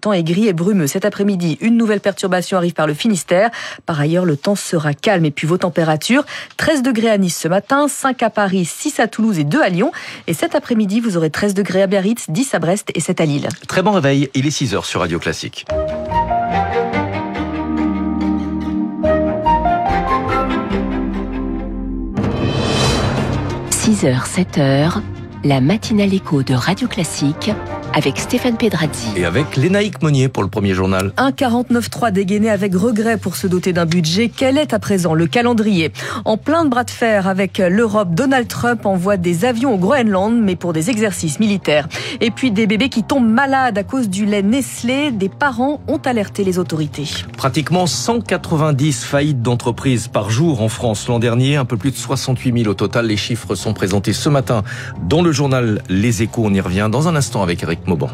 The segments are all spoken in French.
temps est gris et brumeux. Cet après-midi, une nouvelle perturbation arrive par le Finistère. Par ailleurs, le temps sera calme. Et puis vos températures, 13 degrés à Nice ce matin, 5 à Paris, 6 à Toulouse et 2 à Lyon. Et cet après-midi, vous aurez 13 degrés à Biarritz, 10 à Brest et 7 à Lille. Très bon réveil, il est 6h sur Radio Classique. 6h, 7h, la matinale écho de Radio Classique avec Stéphane Pedrazzi. Et avec Lénaïque Monnier pour le premier journal. Un 49.3 dégainé avec regret pour se doter d'un budget. Quel est à présent le calendrier ? En plein de bras de fer avec l'Europe, Donald Trump envoie des avions au Groenland, mais pour des exercices militaires. Et puis des bébés qui tombent malades à cause du lait Nestlé. Des parents ont alerté les autorités. Pratiquement 190 faillites d'entreprises par jour en France l'an dernier. Un peu plus de 68 000 au total. Les chiffres sont présentés ce matin dans le journal Les Échos. On y revient dans un instant avec Eric Mauban.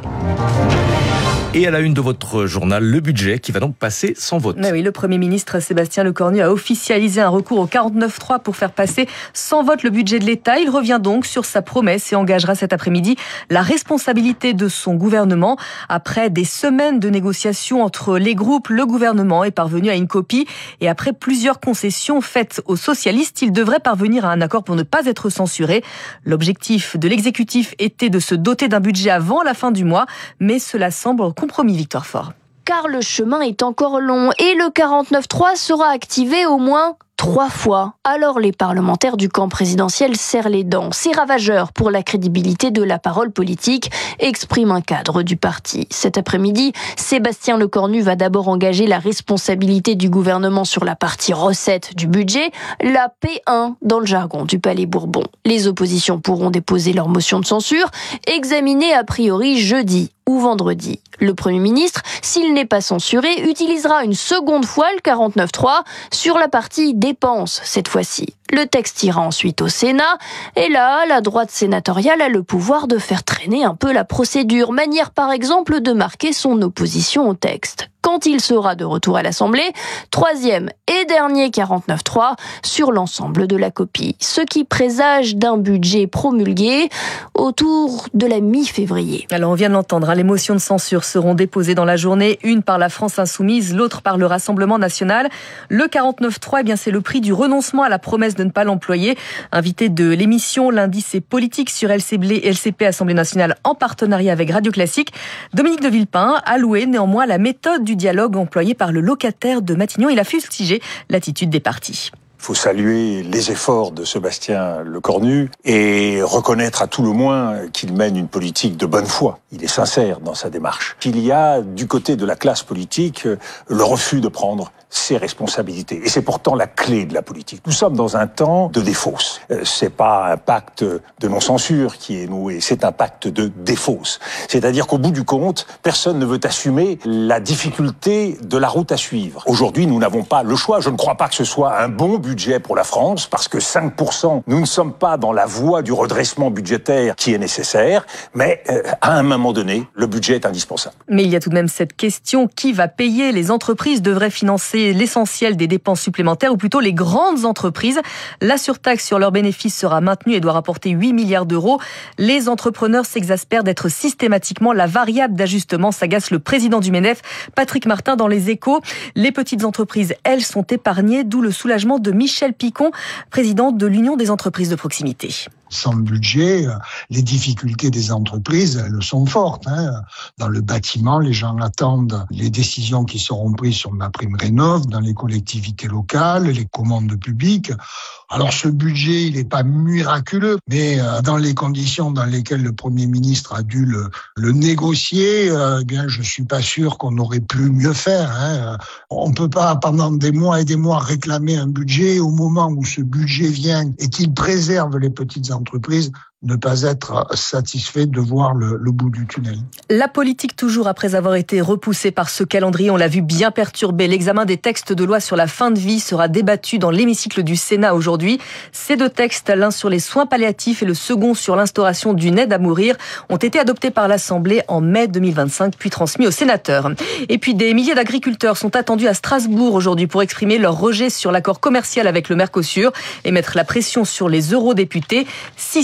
Et à la une de votre journal, le budget qui va donc passer sans vote. Mais oui, le Premier ministre Sébastien Lecornu a officialisé un recours au 49.3 pour faire passer sans vote le budget de l'État. Il revient donc sur sa promesse et engagera cet après-midi la responsabilité de son gouvernement. Après des semaines de négociations entre les groupes, le gouvernement est parvenu à une copie. Et après plusieurs concessions faites aux socialistes, il devrait parvenir à un accord pour ne pas être censuré. L'objectif de l'exécutif était de se doter d'un budget avant la fin du mois, mais cela semble compromis, Victoire Fort. Car le chemin est encore long et le 49.3 sera activé au moins 3 fois. Alors les parlementaires du camp présidentiel serrent les dents. C'est ravageur pour la crédibilité de la parole politique, exprime un cadre du parti. Cet après-midi, Sébastien Lecornu va d'abord engager la responsabilité du gouvernement sur la partie recette du budget, la P1 dans le jargon du Palais Bourbon. Les oppositions pourront déposer leur motion de censure, examinée a priori jeudi ou vendredi. Le Premier ministre, s'il n'est pas censuré, utilisera une seconde fois le 49.3 sur la partie dépenses cette fois-ci. Le texte ira ensuite au Sénat, et là, la droite sénatoriale a le pouvoir de faire traîner un peu la procédure, manière par exemple de marquer son opposition au texte. Quand il sera de retour à l'Assemblée, 3e et dernier 49.3 sur l'ensemble de la copie, ce qui présage d'un budget promulgué autour de la mi-février. Alors on vient de l'entendre, les motions de censure seront déposées dans la journée, une par la France Insoumise, l'autre par le Rassemblement National. Le 49.3, bien c'est le prix du renoncement à la promesse de ne pas l'employer. Invité de l'émission L'Indice et politique sur LCP Assemblée Nationale en partenariat avec Radio Classique, Dominique de Villepin a loué néanmoins la méthode du dialogue employé par le locataire de Matignon. Il a fustigé l'attitude des partis. Il faut saluer les efforts de Sébastien Lecornu et reconnaître à tout le moins qu'il mène une politique de bonne foi. Il est sincère dans sa démarche. Il y a du côté de la classe politique le refus de prendre ses responsabilités. Et c'est pourtant la clé de la politique. Nous sommes dans un temps de défausse. C'est pas un pacte de non-censure qui est noué, c'est un pacte de défausse. C'est-à-dire qu'au bout du compte, personne ne veut assumer la difficulté de la route à suivre. Aujourd'hui, nous n'avons pas le choix. Je ne crois pas que ce soit un bon budget pour la France, parce que 5%, nous ne sommes pas dans la voie du redressement budgétaire qui est nécessaire, mais à un moment donné, le budget est indispensable. Mais il y a tout de même cette question, qui va payer ? Les entreprises devraient financer l'essentiel des dépenses supplémentaires, ou plutôt les grandes entreprises. La surtaxe sur leurs bénéfices sera maintenue et doit rapporter 8 milliards d'euros. Les entrepreneurs s'exaspèrent d'être systématiquement la variable d'ajustement, s'agace le président du MEDEF, Patrick Martin, dans Les Échos. Les petites entreprises, elles, sont épargnées, d'où le soulagement de Michel Picon, président de l'Union des entreprises de proximité. Sans le budget, les difficultés des entreprises, elles sont fortes. Dans le bâtiment, les gens attendent les décisions qui seront prises sur MaPrimeRénov', dans les collectivités locales, les commandes publiques. Alors ce budget, il n'est pas miraculeux, mais dans les conditions dans lesquelles le Premier ministre a dû le négocier, eh bien je suis pas sûr qu'on aurait pu mieux faire. On peut pas pendant des mois et des mois réclamer un budget au moment où ce budget vient et qu'il préserve les petites entreprises. Ne pas être satisfait de voir le bout du tunnel. La politique toujours, après avoir été repoussée par ce calendrier, on l'a vu, bien perturbé. L'examen des textes de loi sur la fin de vie sera débattu dans l'hémicycle du Sénat aujourd'hui. Ces 2 textes, l'un sur les soins palliatifs et le second sur l'instauration d'une aide à mourir, ont été adoptés par l'Assemblée en mai 2025, puis transmis aux sénateurs. Et puis des milliers d'agriculteurs sont attendus à Strasbourg aujourd'hui pour exprimer leur rejet sur l'accord commercial avec le Mercosur et mettre la pression sur les eurodéputés. 600 à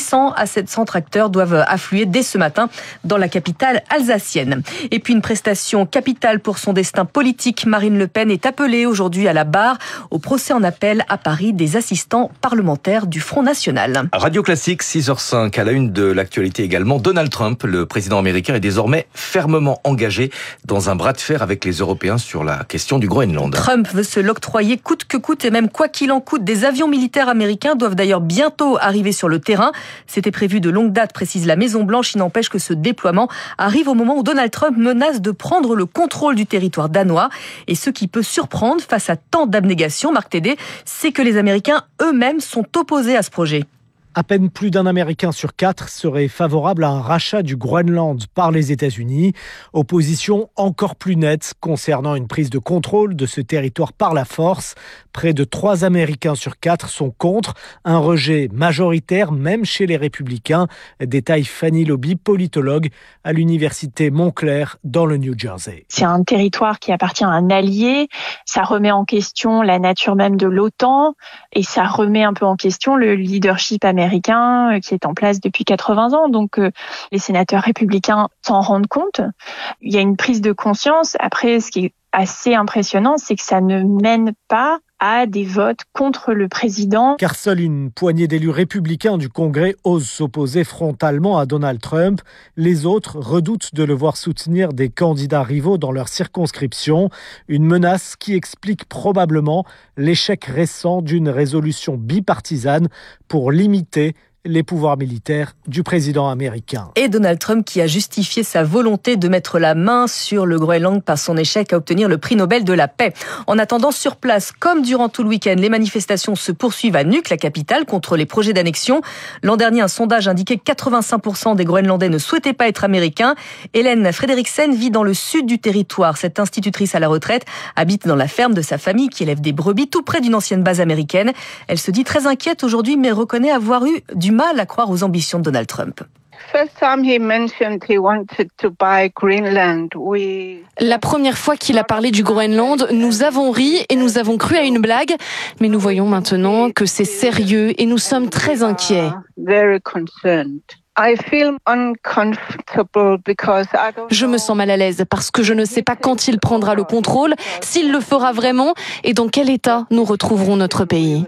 700 tracteurs doivent affluer dès ce matin dans la capitale alsacienne. Et puis une prestation capitale pour son destin politique. Marine Le Pen est appelée aujourd'hui à la barre au procès en appel à Paris des assistants parlementaires du Front National. Radio Classique, 6h05, à la une de l'actualité également. Donald Trump, le président américain, est désormais fermement engagé dans un bras de fer avec les Européens sur la question du Groenland. Trump veut se l'octroyer coûte que coûte et même quoi qu'il en coûte. Des avions militaires américains doivent d'ailleurs bientôt arriver sur le terrain. C'était prévu de longue date, précise la Maison-Blanche. Il n'empêche que ce déploiement arrive au moment où Donald Trump menace de prendre le contrôle du territoire danois. Et ce qui peut surprendre face à tant d'abnégation, Marc Tédé, c'est que les Américains eux-mêmes sont opposés à ce projet. À peine plus d'un Américain sur 4 serait favorable à un rachat du Groenland par les États-Unis. Opposition encore plus nette concernant une prise de contrôle de ce territoire par la force. Près de 3 Américains sur 4 sont contre. Un rejet majoritaire, même chez les Républicains. Détaille Fanny Lobby, politologue à l'université Montclair dans le New Jersey. C'est un territoire qui appartient à un allié. Ça remet en question la nature même de l'OTAN et ça remet un peu en question le leadership américain qui est en place depuis 80 ans. Donc, les sénateurs républicains s'en rendent compte. Il y a une prise de conscience. Après, ce qui est assez impressionnant, c'est que ça ne mène pas à des votes contre le président. Car seule une poignée d'élus républicains du Congrès osent s'opposer frontalement à Donald Trump. Les autres redoutent de le voir soutenir des candidats rivaux dans leur circonscription. Une menace qui explique probablement l'échec récent d'une résolution bipartisane pour limiter les pouvoirs militaires du président américain. Et Donald Trump qui a justifié sa volonté de mettre la main sur le Groenland par son échec à obtenir le prix Nobel de la paix. En attendant, sur place, comme durant tout le week-end, les manifestations se poursuivent à Nuuk, la capitale, contre les projets d'annexion. L'an dernier, un sondage indiquait que 85% des Groenlandais ne souhaitaient pas être américains. Hélène Frederiksen vit dans le sud du territoire. Cette institutrice à la retraite habite dans la ferme de sa famille qui élève des brebis tout près d'une ancienne base américaine. Elle se dit très inquiète aujourd'hui, mais reconnaît avoir eu du mal à croire aux ambitions de Donald Trump. La première fois qu'il a parlé du Groenland, nous avons ri et nous avons cru à une blague, mais nous voyons maintenant que c'est sérieux et nous sommes très inquiets. Je me sens mal à l'aise parce que je ne sais pas quand il prendra le contrôle, s'il le fera vraiment et dans quel état nous retrouverons notre pays.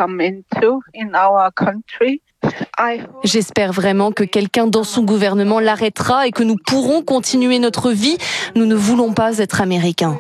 J'espère vraiment que quelqu'un dans son gouvernement l'arrêtera et que nous pourrons continuer notre vie. Nous ne voulons pas être américains.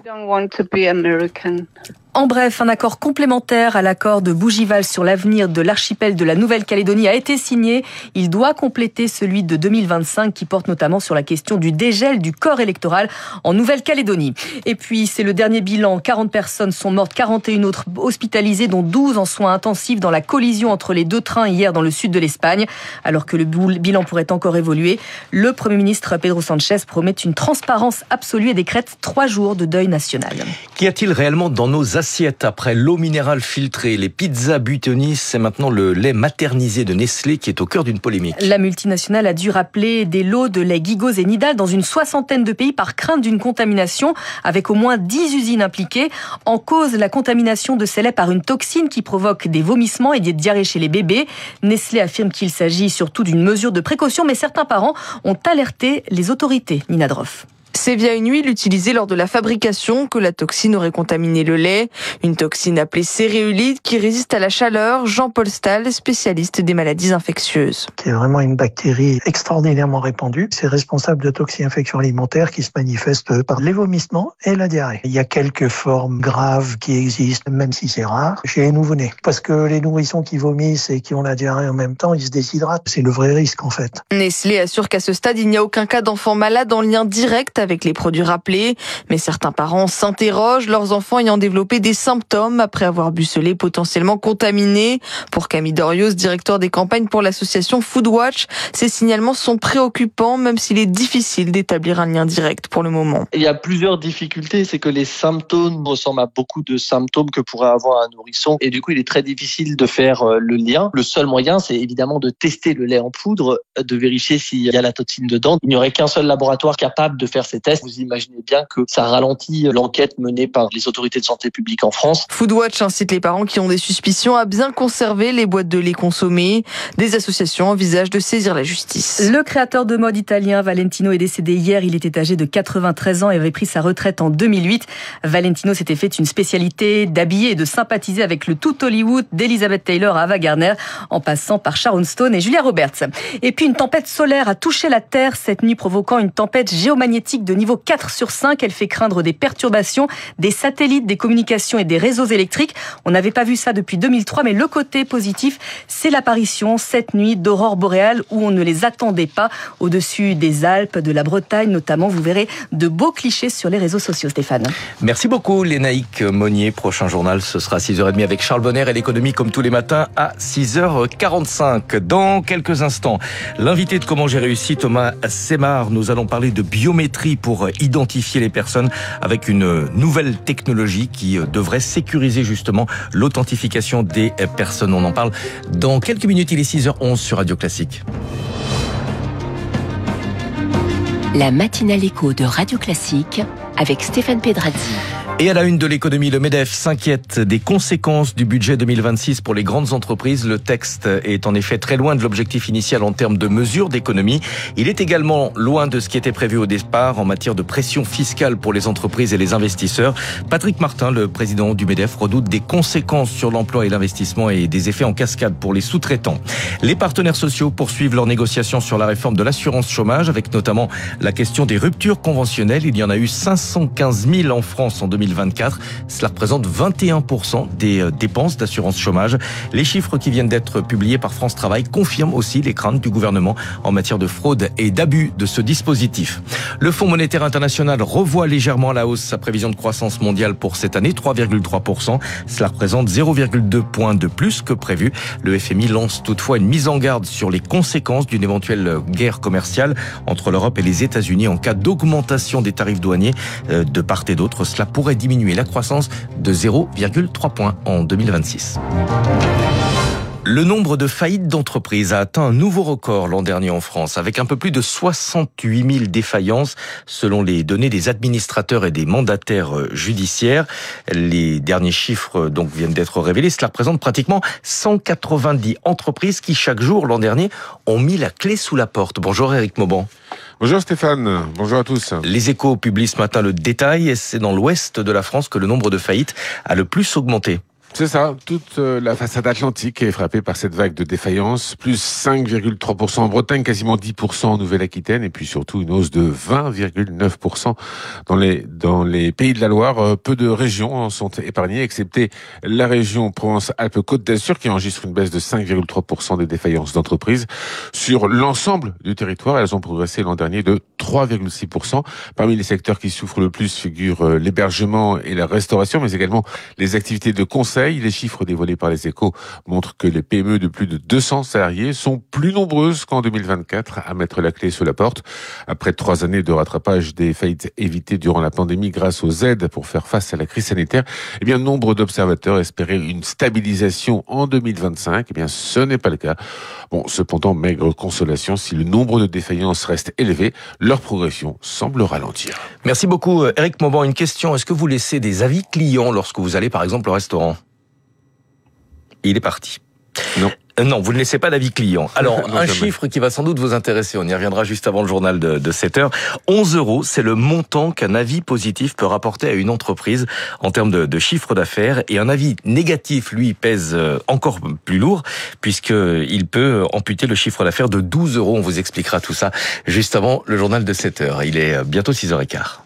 En bref, un accord complémentaire à l'accord de Bougival sur l'avenir de l'archipel de la Nouvelle-Calédonie a été signé. Il doit compléter celui de 2025 qui porte notamment sur la question du dégel du corps électoral en Nouvelle-Calédonie. Et puis, c'est le dernier bilan. 40 personnes sont mortes, 41 autres hospitalisées, dont 12 en soins intensifs dans la collision entre les 2 trains hier dans le sud de l'Espagne. Alors que le bilan pourrait encore évoluer, le Premier ministre Pedro Sánchez promet une transparence absolue et décrète 3 jours de deuil national. Qu'y a-t-il réellement dans nos assiettes après l'eau minérale filtrée, les pizzas Buitoni? C'est maintenant le lait maternisé de Nestlé qui est au cœur d'une polémique. La multinationale a dû rappeler des lots de lait Guigos et Nidal dans une 60aine de pays par crainte d'une contamination, avec au moins 10 usines impliquées. En cause, la contamination de ces laits par une toxine qui provoque des vomissements et des diarrhées chez les bébés. Nestlé affirme qu'il s'agit surtout d'une mesure de précaution, mais certains parents ont alerté les autorités. Nina Droff. C'est via une huile utilisée lors de la fabrication que la toxine aurait contaminé le lait. Une toxine appelée céréolite qui résiste à la chaleur. Jean-Paul Stahl, spécialiste des maladies infectieuses. C'est vraiment une bactérie extraordinairement répandue. C'est responsable de toxi-infections alimentaires qui se manifestent par les vomissements et la diarrhée. Il y a quelques formes graves qui existent, même si c'est rare, chez les nouveau-nés. Parce que les nourrissons qui vomissent et qui ont la diarrhée en même temps, ils se déshydratent. C'est le vrai risque en fait. Nestlé assure qu'à ce stade, il n'y a aucun cas d'enfant malade en lien direct avec les produits rappelés. Mais certains parents s'interrogent, leurs enfants ayant développé des symptômes après avoir bu ce lait potentiellement contaminé. Pour Camille Dorios, directeur des campagnes pour l'association Foodwatch, ces signalements sont préoccupants, même s'il est difficile d'établir un lien direct pour le moment. Il y a plusieurs difficultés, c'est que les symptômes ressemblent à beaucoup de symptômes que pourrait avoir un nourrisson et du coup il est très difficile de faire le lien. Le seul moyen, c'est évidemment de tester le lait en poudre, de vérifier s'il y a la toxine dedans. Il n'y aurait qu'un seul laboratoire capable de faire ces tests. Vous imaginez bien que ça ralentit l'enquête menée par les autorités de santé publique en France. Foodwatch incite les parents qui ont des suspicions à bien conserver les boîtes de lait consommées. Des associations envisagent de saisir la justice. Le créateur de mode italien Valentino est décédé hier. Il était âgé de 93 ans et avait pris sa retraite en 2008. Valentino s'était fait une spécialité d'habiller et de sympathiser avec le tout Hollywood, d'Elizabeth Taylor à Ava Gardner, en passant par Sharon Stone et Julia Roberts. Et puis une tempête solaire a touché la Terre cette nuit, provoquant une tempête géomagnétique de niveau 4/5. Elle fait craindre des perturbations des satellites, des communications et des réseaux électriques. On n'avait pas vu ça depuis 2003, mais le côté positif, c'est l'apparition cette nuit d'aurores boréales où on ne les attendait pas. Au-dessus des Alpes, de la Bretagne notamment, vous verrez de beaux clichés sur les réseaux sociaux, Stéphane. Merci beaucoup Lénaïque Monnier. Prochain journal, ce sera 6h30 avec Charles Bonner et l'économie comme tous les matins à 6h45. Dans quelques instants, l'invité de Comment j'ai réussi, Thomas Semard. Nous allons parler de biométrie pour identifier les personnes avec une nouvelle technologie qui devrait sécuriser justement l'authentification des personnes. On en parle dans quelques minutes. Il est 6h11 sur Radio Classique. La matinale écho de Radio Classique avec Stéphane Pedrazzi. Et à la une de l'économie, le MEDEF s'inquiète des conséquences du budget 2026 pour les grandes entreprises. Le texte est en effet très loin de l'objectif initial en termes de mesures d'économie. Il est également loin de ce qui était prévu au départ en matière de pression fiscale pour les entreprises et les investisseurs. Patrick Martin, le président du MEDEF, redoute des conséquences sur l'emploi et l'investissement et des effets en cascade pour les sous-traitants. Les partenaires sociaux poursuivent leurs négociations sur la réforme de l'assurance chômage, avec notamment la question des ruptures conventionnelles. Il y en a eu 515 000 en France en 2024. Cela représente 21% des dépenses d'assurance chômage. Les chiffres qui viennent d'être publiés par France Travail confirment aussi les craintes du gouvernement en matière de fraude et d'abus de ce dispositif. Le Fonds monétaire international revoit légèrement à la hausse sa prévision de croissance mondiale pour cette année, 3,3%. Cela représente 0,2 points de plus que prévu. Le FMI lance toutefois une mise en garde sur les conséquences d'une éventuelle guerre commerciale entre l'Europe et les États-Unis en cas d'augmentation des tarifs douaniers de part et d'autre. Cela pourrait diminuer la croissance de 0,3 points en 2026. Le nombre de faillites d'entreprises a atteint un nouveau record l'an dernier en France, avec un peu plus de 68 000 défaillances selon les données des administrateurs et des mandataires judiciaires. Les derniers chiffres donc viennent d'être révélés. Cela représente pratiquement 190 entreprises qui chaque jour l'an dernier ont mis la clé sous la porte. Bonjour Éric Mauban. Bonjour Stéphane, bonjour à tous. Les Échos publient ce matin le détail et c'est dans l'ouest de la France que le nombre de faillites a le plus augmenté. C'est ça, toute la façade atlantique est frappée par cette vague de défaillance, plus 5,3% en Bretagne, quasiment 10% en Nouvelle-Aquitaine, et puis surtout une hausse de 20,9% dans les Pays de la Loire. Peu de régions en sont épargnées, excepté la région Provence-Alpes-Côte d'Azur, qui enregistre une baisse de 5,3% des défaillances d'entreprises. Sur l'ensemble du territoire, elles ont progressé l'an dernier de 3,6%. Parmi les secteurs qui souffrent le plus figurent l'hébergement et la restauration, mais également les activités de conseil. Les chiffres dévoilés par les Échos montrent que les PME de plus de 200 salariés sont plus nombreuses qu'en 2024 à mettre la clé sous la porte. Après 3 années de rattrapage des faillites évitées durant la pandémie grâce aux aides pour faire face à la crise sanitaire, eh bien, nombre d'observateurs espéraient une stabilisation en 2025. Eh bien, ce n'est pas le cas. Bon, cependant, maigre consolation, si le nombre de défaillances reste élevé, leur progression semble ralentir. Merci beaucoup Éric Mauban. Une question, est-ce que vous laissez des avis clients lorsque vous allez par exemple au restaurant ? Il est parti. Non. Non, vous ne laissez pas d'avis client. Alors, non, un jamais. chiffre qui va sans doute vous intéresser, on y reviendra juste avant le journal de 7h. 11 €, c'est le montant qu'un avis positif peut rapporter à une entreprise en termes de chiffre d'affaires. Et un avis négatif, lui, pèse encore plus lourd, puisqu'il peut amputer le chiffre d'affaires de 12 €. On vous expliquera tout ça juste avant le journal de 7h. Il est bientôt 6h15.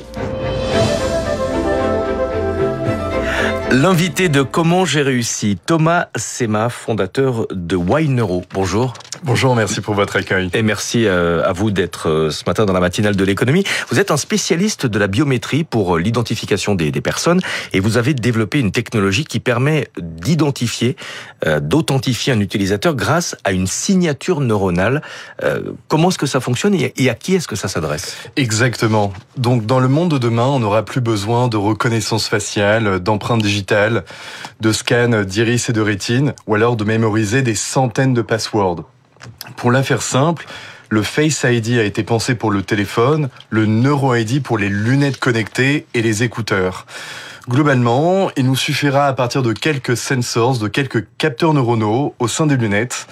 L'invité de Comment j'ai réussi, Thomas Semard, fondateur de Wineuro. Bonjour. Bonjour, merci pour votre accueil. Et merci à vous d'être ce matin dans la matinale de l'économie. Vous êtes un spécialiste de la biométrie pour l'identification des personnes et vous avez développé une technologie qui permet d'authentifier un utilisateur grâce à une signature neuronale. Comment est-ce que ça fonctionne et à qui est-ce que ça s'adresse ? Exactement. Donc, dans le monde de demain, on n'aura plus besoin de reconnaissance faciale, d'empreintes digitales, de scans d'iris et de rétine, ou alors de mémoriser des centaines de passwords. Pour la faire simple, Le Face ID a été pensé pour le téléphone, le Neuro ID pour les lunettes connectées et les écouteurs. Globalement, il nous suffira à partir de quelques sensors, de quelques capteurs neuronaux au sein des lunettes,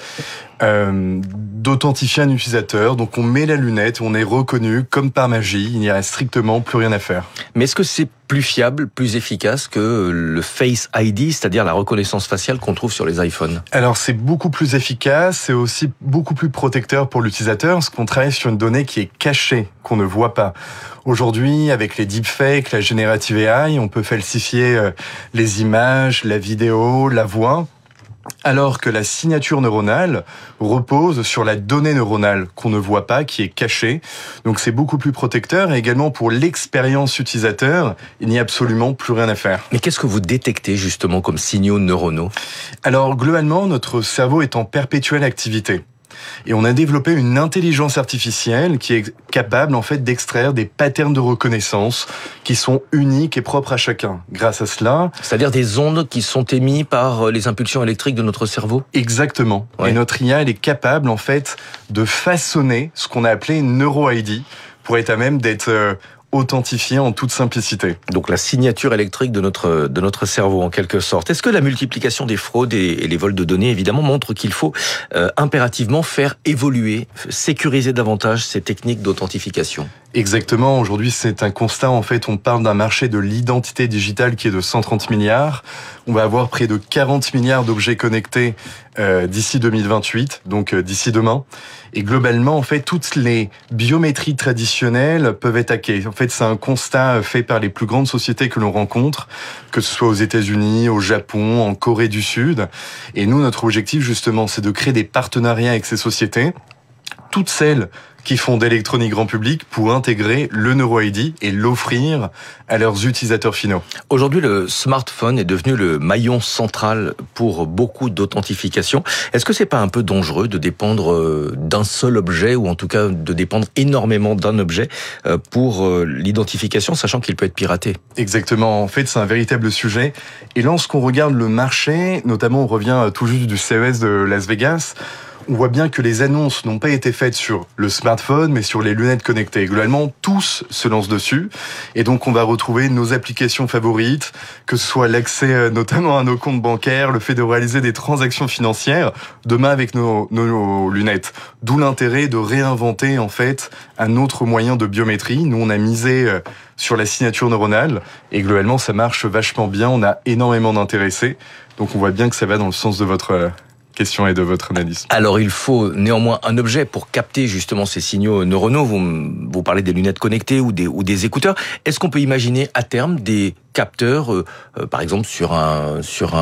d'authentifier un utilisateur. Donc on met la lunette, on est reconnu comme par magie, il n'y a strictement plus rien à faire. Mais est-ce que c'est plus fiable, plus efficace que le Face ID, c'est-à-dire la reconnaissance faciale qu'on trouve sur les iPhones? Alors c'est beaucoup plus efficace, c'est aussi beaucoup plus protecteur pour l'utilisateur, parce qu'on travaille sur une donnée qui est cachée, qu'on ne voit pas. Aujourd'hui, avec les deepfakes, la générative AI, on peut falsifier les images, la vidéo, la voix, alors que la signature neuronale repose sur la donnée neuronale qu'on ne voit pas, qui est cachée. Donc c'est beaucoup plus protecteur, et également pour l'expérience utilisateur, il n'y a absolument plus rien à faire. Mais qu'est-ce que vous détectez justement comme signaux neuronaux? Alors globalement, notre cerveau est en perpétuelle activité. Et on a développé une intelligence artificielle qui est capable en fait d'extraire des patterns de reconnaissance qui sont uniques et propres à chacun. Grâce à cela, c'est-à-dire des ondes qui sont émises par les impulsions électriques de notre cerveau? Exactement. Ouais. Et notre IA, elle est capable en fait de façonner ce qu'on a appelé Neuro ID pour être à même d'être authentifié en toute simplicité. Donc la signature électrique de notre cerveau en quelque sorte. Est-ce que la multiplication des fraudes et les vols de données évidemment montre qu'il faut impérativement faire évoluer, sécuriser davantage ces techniques d'authentification? Exactement. Aujourd'hui, c'est un constat. En fait, on parle d'un marché de l'identité digitale qui est de 130 milliards. On va avoir près de 40 milliards d'objets connectés d'ici 2028, donc d'ici demain. Et globalement, en fait, toutes les biométries traditionnelles peuvent être hackées. En fait, c'est un constat fait par les plus grandes sociétés que l'on rencontre, que ce soit aux États-Unis, au Japon, en Corée du Sud. Et nous, notre objectif, justement, c'est de créer des partenariats avec ces sociétés, toutes celles qui font d'électronique grand public pour intégrer le Neuro ID et l'offrir à leurs utilisateurs finaux. Aujourd'hui, le smartphone est devenu le maillon central pour beaucoup d'authentification. Est-ce que c'est pas un peu dangereux de dépendre d'un seul objet, ou en tout cas de dépendre énormément d'un objet pour l'identification, sachant qu'il peut être piraté? Exactement. En fait, c'est un véritable sujet. Et lorsqu'on regarde le marché, notamment on revient tout juste du CES de Las Vegas, on voit bien que les annonces n'ont pas été faites sur le smartphone, mais sur les lunettes connectées. Globalement, tous se lancent dessus. Et donc, on va retrouver nos applications favorites, que ce soit l'accès notamment à nos comptes bancaires, le fait de réaliser des transactions financières, demain avec nos lunettes. D'où l'intérêt de réinventer, en fait, un autre moyen de biométrie. Nous, on a misé sur la signature neuronale. Et globalement, ça marche vachement bien. On a énormément d'intéressés. Donc, on voit bien que ça va dans le sens de votre question et de votre analyse. Alors, il faut néanmoins un objet pour capter justement ces signaux neuronaux. Vous parlez des lunettes connectées ou des écouteurs. Est-ce qu'on peut imaginer à terme des capteurs, par exemple sur un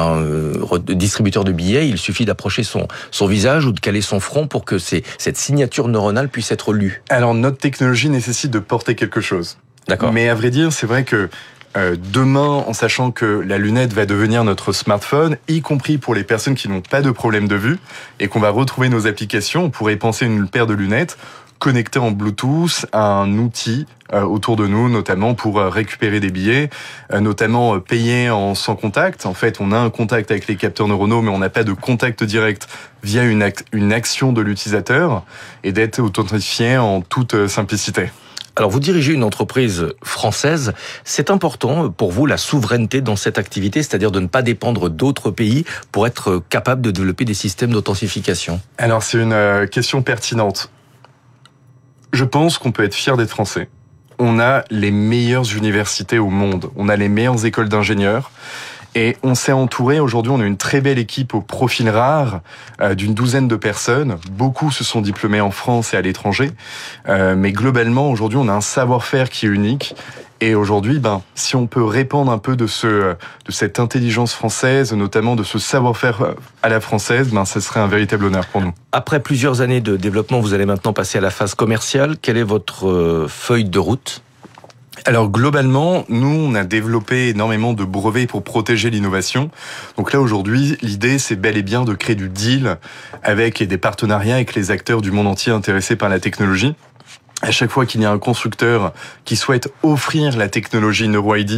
distributeur de billets, il suffit d'approcher son visage ou de caler son front pour que cette signature neuronale puisse être lue? Alors, notre technologie nécessite de porter quelque chose. D'accord. Mais à vrai dire, c'est vrai que demain, en sachant que la lunette va devenir notre smartphone, y compris pour les personnes qui n'ont pas de problème de vue, et qu'on va retrouver nos applications, on pourrait penser une paire de lunettes connectées en Bluetooth à un outil autour de nous, notamment pour récupérer des billets, notamment payer sans contact. En fait, on a un contact avec les capteurs neuronaux, mais on n'a pas de contact direct via une action de l'utilisateur, et d'être authentifié en toute simplicité. Alors, vous dirigez une entreprise française. C'est important pour vous, la souveraineté dans cette activité, c'est-à-dire de ne pas dépendre d'autres pays pour être capable de développer des systèmes d'authentification? Alors, c'est une question pertinente. Je pense qu'on peut être fier d'être français. On a les meilleures universités au monde. On a les meilleures écoles d'ingénieurs. Et on s'est entouré, aujourd'hui on a une très belle équipe au profil rare d'une douzaine de personnes. Beaucoup se sont diplômés en France et à l'étranger. Mais globalement, aujourd'hui on a un savoir-faire qui est unique. Et aujourd'hui, si on peut répandre un peu de cette intelligence française, notamment de ce savoir-faire à la française, ça serait un véritable honneur pour nous. Après plusieurs années de développement, vous allez maintenant passer à la phase commerciale. Quelle est votre feuille de route? Alors globalement, nous, on a développé énormément de brevets pour protéger l'innovation. Donc là, aujourd'hui, l'idée, c'est bel et bien de créer du deal avec des partenariats avec les acteurs du monde entier intéressés par la technologie. À chaque fois qu'il y a un constructeur qui souhaite offrir la technologie Neuro ID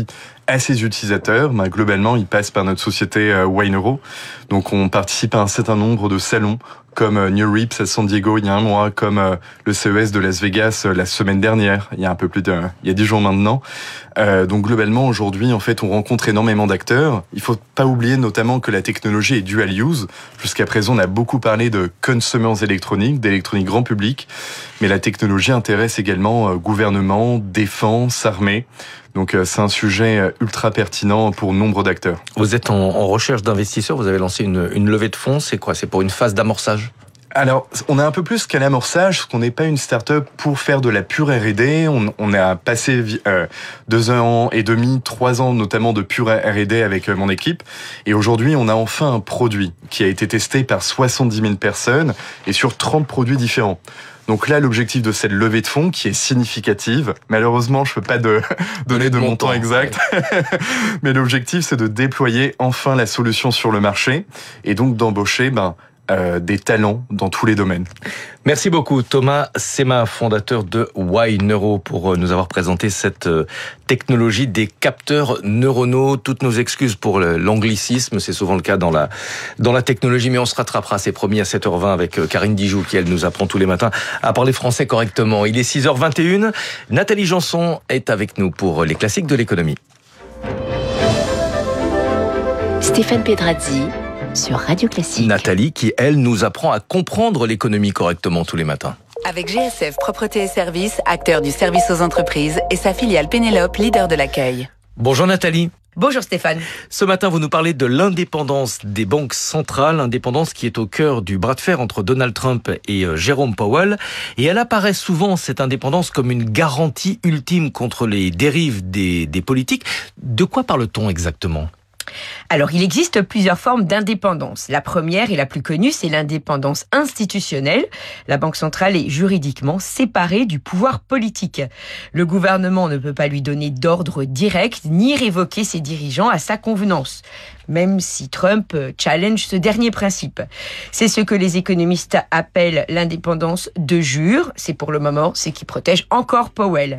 à ses utilisateurs, globalement, ils passent par notre société Wine-Euro. Donc, on participe à un certain nombre de salons, comme New Reaps à San Diego il y a un mois, comme le CES de Las Vegas la semaine dernière, il y a 10 jours maintenant. Donc globalement, aujourd'hui, en fait, on rencontre énormément d'acteurs. Il faut pas oublier notamment que la technologie est dual use. Jusqu'à présent, on a beaucoup parlé de consumers électroniques, d'électronique grand public, mais la technologie intéresse également gouvernement, défense, armée. Donc c'est un sujet ultra pertinent pour nombre d'acteurs. Vous êtes en recherche d'investisseurs, vous avez lancé une levée de fonds, c'est quoi? C'est pour une phase d'amorçage? Alors, on a un peu plus qu'un amorçage, parce qu'on n'est pas une start-up pour faire de la pure R&D. On a passé 2 ans et demi, 3 ans notamment de pure R&D avec mon équipe. Et aujourd'hui, on a enfin un produit qui a été testé par 70 000 personnes et sur 30 produits différents. Donc là, l'objectif de cette levée de fonds, qui est significative, malheureusement, je peux pas donner de montant exact, mais l'objectif, c'est de déployer enfin la solution sur le marché et donc d'embaucher des talents dans tous les domaines. Merci beaucoup Thomas Sema, fondateur de Wine-Euro, pour nous avoir présenté cette technologie des capteurs neuronaux. Toutes nos excuses pour l'anglicisme, c'est souvent le cas dans la technologie, mais on se rattrapera, c'est promis, à 7h20 avec Karine Dijoux, qui elle nous apprend tous les matins à parler français correctement. Il est 6h21, Nathalie Janson est avec nous pour les classiques de l'économie. Stéphane Pedrazzi sur Radio Classique. Nathalie qui, elle, nous apprend à comprendre l'économie correctement tous les matins. Avec GSF Propreté et Services, acteur du service aux entreprises, et sa filiale Pénélope, leader de l'accueil. Bonjour Nathalie. Bonjour Stéphane. Ce matin, vous nous parlez de l'indépendance des banques centrales, indépendance qui est au cœur du bras de fer entre Donald Trump et Jérôme Powell. Et elle apparaît souvent, cette indépendance, comme une garantie ultime contre les dérives des politiques. De quoi parle-t-on exactement ? Alors, il existe plusieurs formes d'indépendance. La première et la plus connue, c'est l'indépendance institutionnelle. La Banque centrale est juridiquement séparée du pouvoir politique. Le gouvernement ne peut pas lui donner d'ordre direct ni révoquer ses dirigeants à sa convenance, même si Trump challenge ce dernier principe. C'est ce que les économistes appellent l'indépendance de jure. C'est pour le moment ce qui protège encore Powell.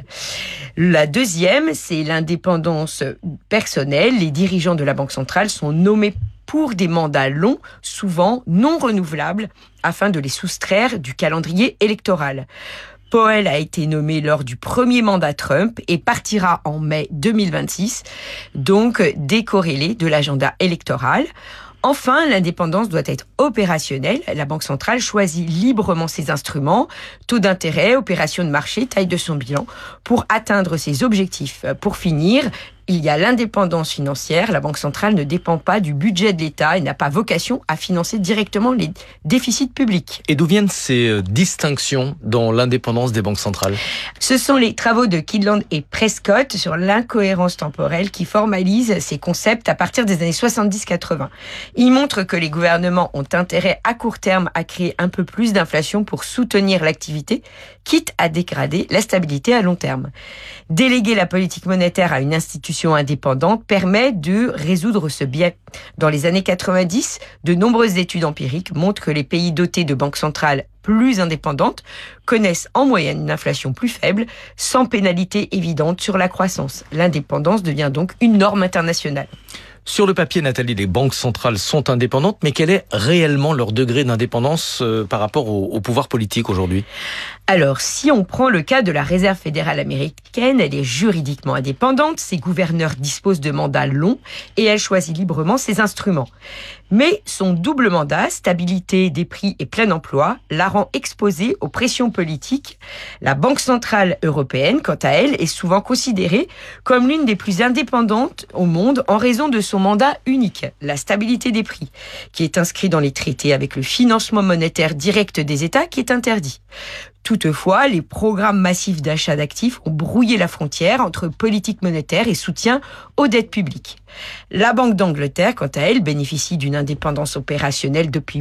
La deuxième, c'est l'indépendance personnelle. Les dirigeants de la Banque centrale sont nommés pour des mandats longs, souvent non renouvelables, afin de les soustraire du calendrier électoral. Powell a été nommé lors du premier mandat Trump et partira en mai 2026, donc décorrélé de l'agenda électoral. Enfin, l'indépendance doit être opérationnelle. La Banque centrale choisit librement ses instruments, taux d'intérêt, opérations de marché, taille de son bilan, pour atteindre ses objectifs. Pour finir, il y a l'indépendance financière. La Banque centrale ne dépend pas du budget de l'État et n'a pas vocation à financer directement les déficits publics. Et d'où viennent ces distinctions dans l'indépendance des banques centrales ? Ce sont les travaux de Kydland et Prescott sur l'incohérence temporelle qui formalisent ces concepts à partir des années 70-80. Ils montrent que les gouvernements ont intérêt à court terme à créer un peu plus d'inflation pour soutenir l'activité, quitte à dégrader la stabilité à long terme. Déléguer la politique monétaire à une institution indépendante permet de résoudre ce biais. Dans les années 90, de nombreuses études empiriques montrent que les pays dotés de banques centrales plus indépendantes connaissent en moyenne une inflation plus faible, sans pénalité évidente sur la croissance. L'indépendance devient donc une norme internationale. Sur le papier, Nathalie, les banques centrales sont indépendantes, mais quel est réellement leur degré d'indépendance par rapport au pouvoir politique aujourd'hui ? Alors, si on prend le cas de la Réserve fédérale américaine, elle est juridiquement indépendante, ses gouverneurs disposent de mandats longs et elle choisit librement ses instruments. Mais son double mandat, stabilité des prix et plein emploi, la rend exposée aux pressions politiques. La Banque centrale européenne, quant à elle, est souvent considérée comme l'une des plus indépendantes au monde en raison de son mandat unique, la stabilité des prix, qui est inscrit dans les traités avec le financement monétaire direct des États qui est interdit. Toutefois, les programmes massifs d'achat d'actifs ont brouillé la frontière entre politique monétaire et soutien aux dettes publiques. La Banque d'Angleterre, quant à elle, bénéficie d'une indépendance opérationnelle depuis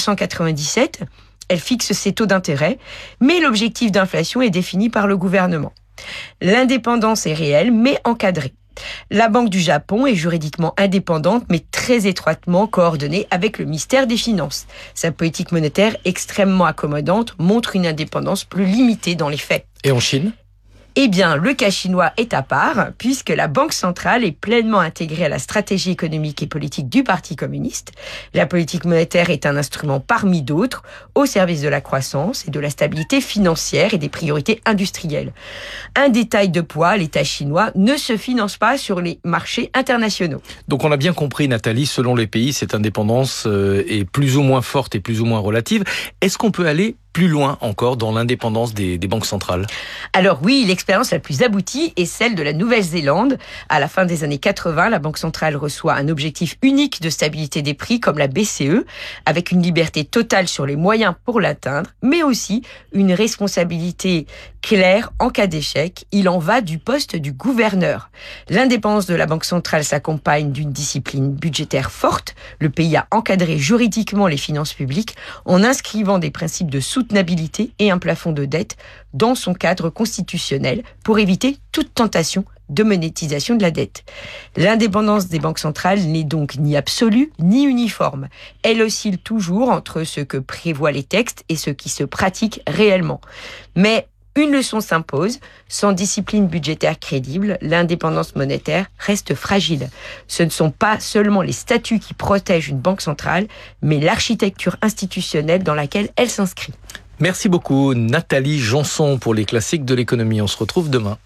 1997. Elle fixe ses taux d'intérêt, mais l'objectif d'inflation est défini par le gouvernement. L'indépendance est réelle, mais encadrée. La Banque du Japon est juridiquement indépendante, mais très étroitement coordonnée avec le ministère des Finances. Sa politique monétaire extrêmement accommodante montre une indépendance plus limitée dans les faits. Et en Chine ? Eh bien, le cas chinois est à part, puisque la Banque centrale est pleinement intégrée à la stratégie économique et politique du Parti communiste. La politique monétaire est un instrument parmi d'autres, au service de la croissance et de la stabilité financière et des priorités industrielles. Un détail de poids, l'État chinois ne se finance pas sur les marchés internationaux. Donc on a bien compris, Nathalie, selon les pays, cette indépendance est plus ou moins forte et plus ou moins relative. Est-ce qu'on peut aller plus loin encore dans l'indépendance des banques centrales? Alors oui, l'expérience la plus aboutie est celle de la Nouvelle-Zélande. À la fin des années 80, la Banque centrale reçoit un objectif unique de stabilité des prix comme la BCE, avec une liberté totale sur les moyens pour l'atteindre, mais aussi une responsabilité claire en cas d'échec. Il en va du poste du gouverneur. L'indépendance de la Banque centrale s'accompagne d'une discipline budgétaire forte. Le pays a encadré juridiquement les finances publiques en inscrivant des principes de soutenabilité et un plafond de dette dans son cadre constitutionnel pour éviter toute tentation de monétisation de la dette. L'indépendance des banques centrales n'est donc ni absolue ni uniforme. Elle oscille toujours entre ce que prévoient les textes et ce qui se pratique réellement. Mais une leçon s'impose, sans discipline budgétaire crédible, l'indépendance monétaire reste fragile. Ce ne sont pas seulement les statuts qui protègent une banque centrale, mais l'architecture institutionnelle dans laquelle elle s'inscrit. Merci beaucoup Nathalie Janson pour les classiques de l'économie. On se retrouve demain.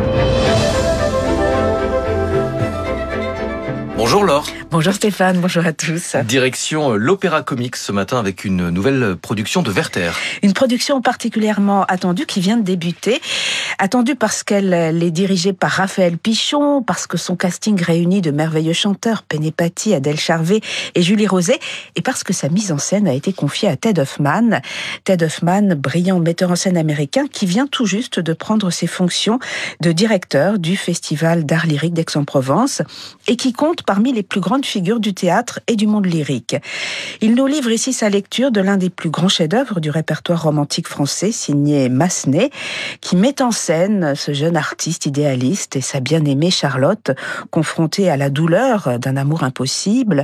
Bonjour Laure. Bonjour Stéphane, bonjour à tous. Direction l'Opéra Comique ce matin avec une nouvelle production de Werther. Une production particulièrement attendue qui vient de débuter. Attendue parce qu'elle est dirigée par Raphaël Pichon, parce que son casting réunit de merveilleux chanteurs, Penny Patti, Adèle Charvet et Julie Rosé, et parce que sa mise en scène a été confiée à Ted Hoffman. Ted Hoffman, brillant metteur en scène américain qui vient tout juste de prendre ses fonctions de directeur du Festival d'art lyrique d'Aix-en-Provence et qui compte parmi les plus grandes figures du théâtre et du monde lyrique. Il nous livre ici sa lecture de l'un des plus grands chefs-d'œuvre du répertoire romantique français, signé Massenet, qui met en scène ce jeune artiste idéaliste et sa bien-aimée Charlotte, confrontée à la douleur d'un amour impossible,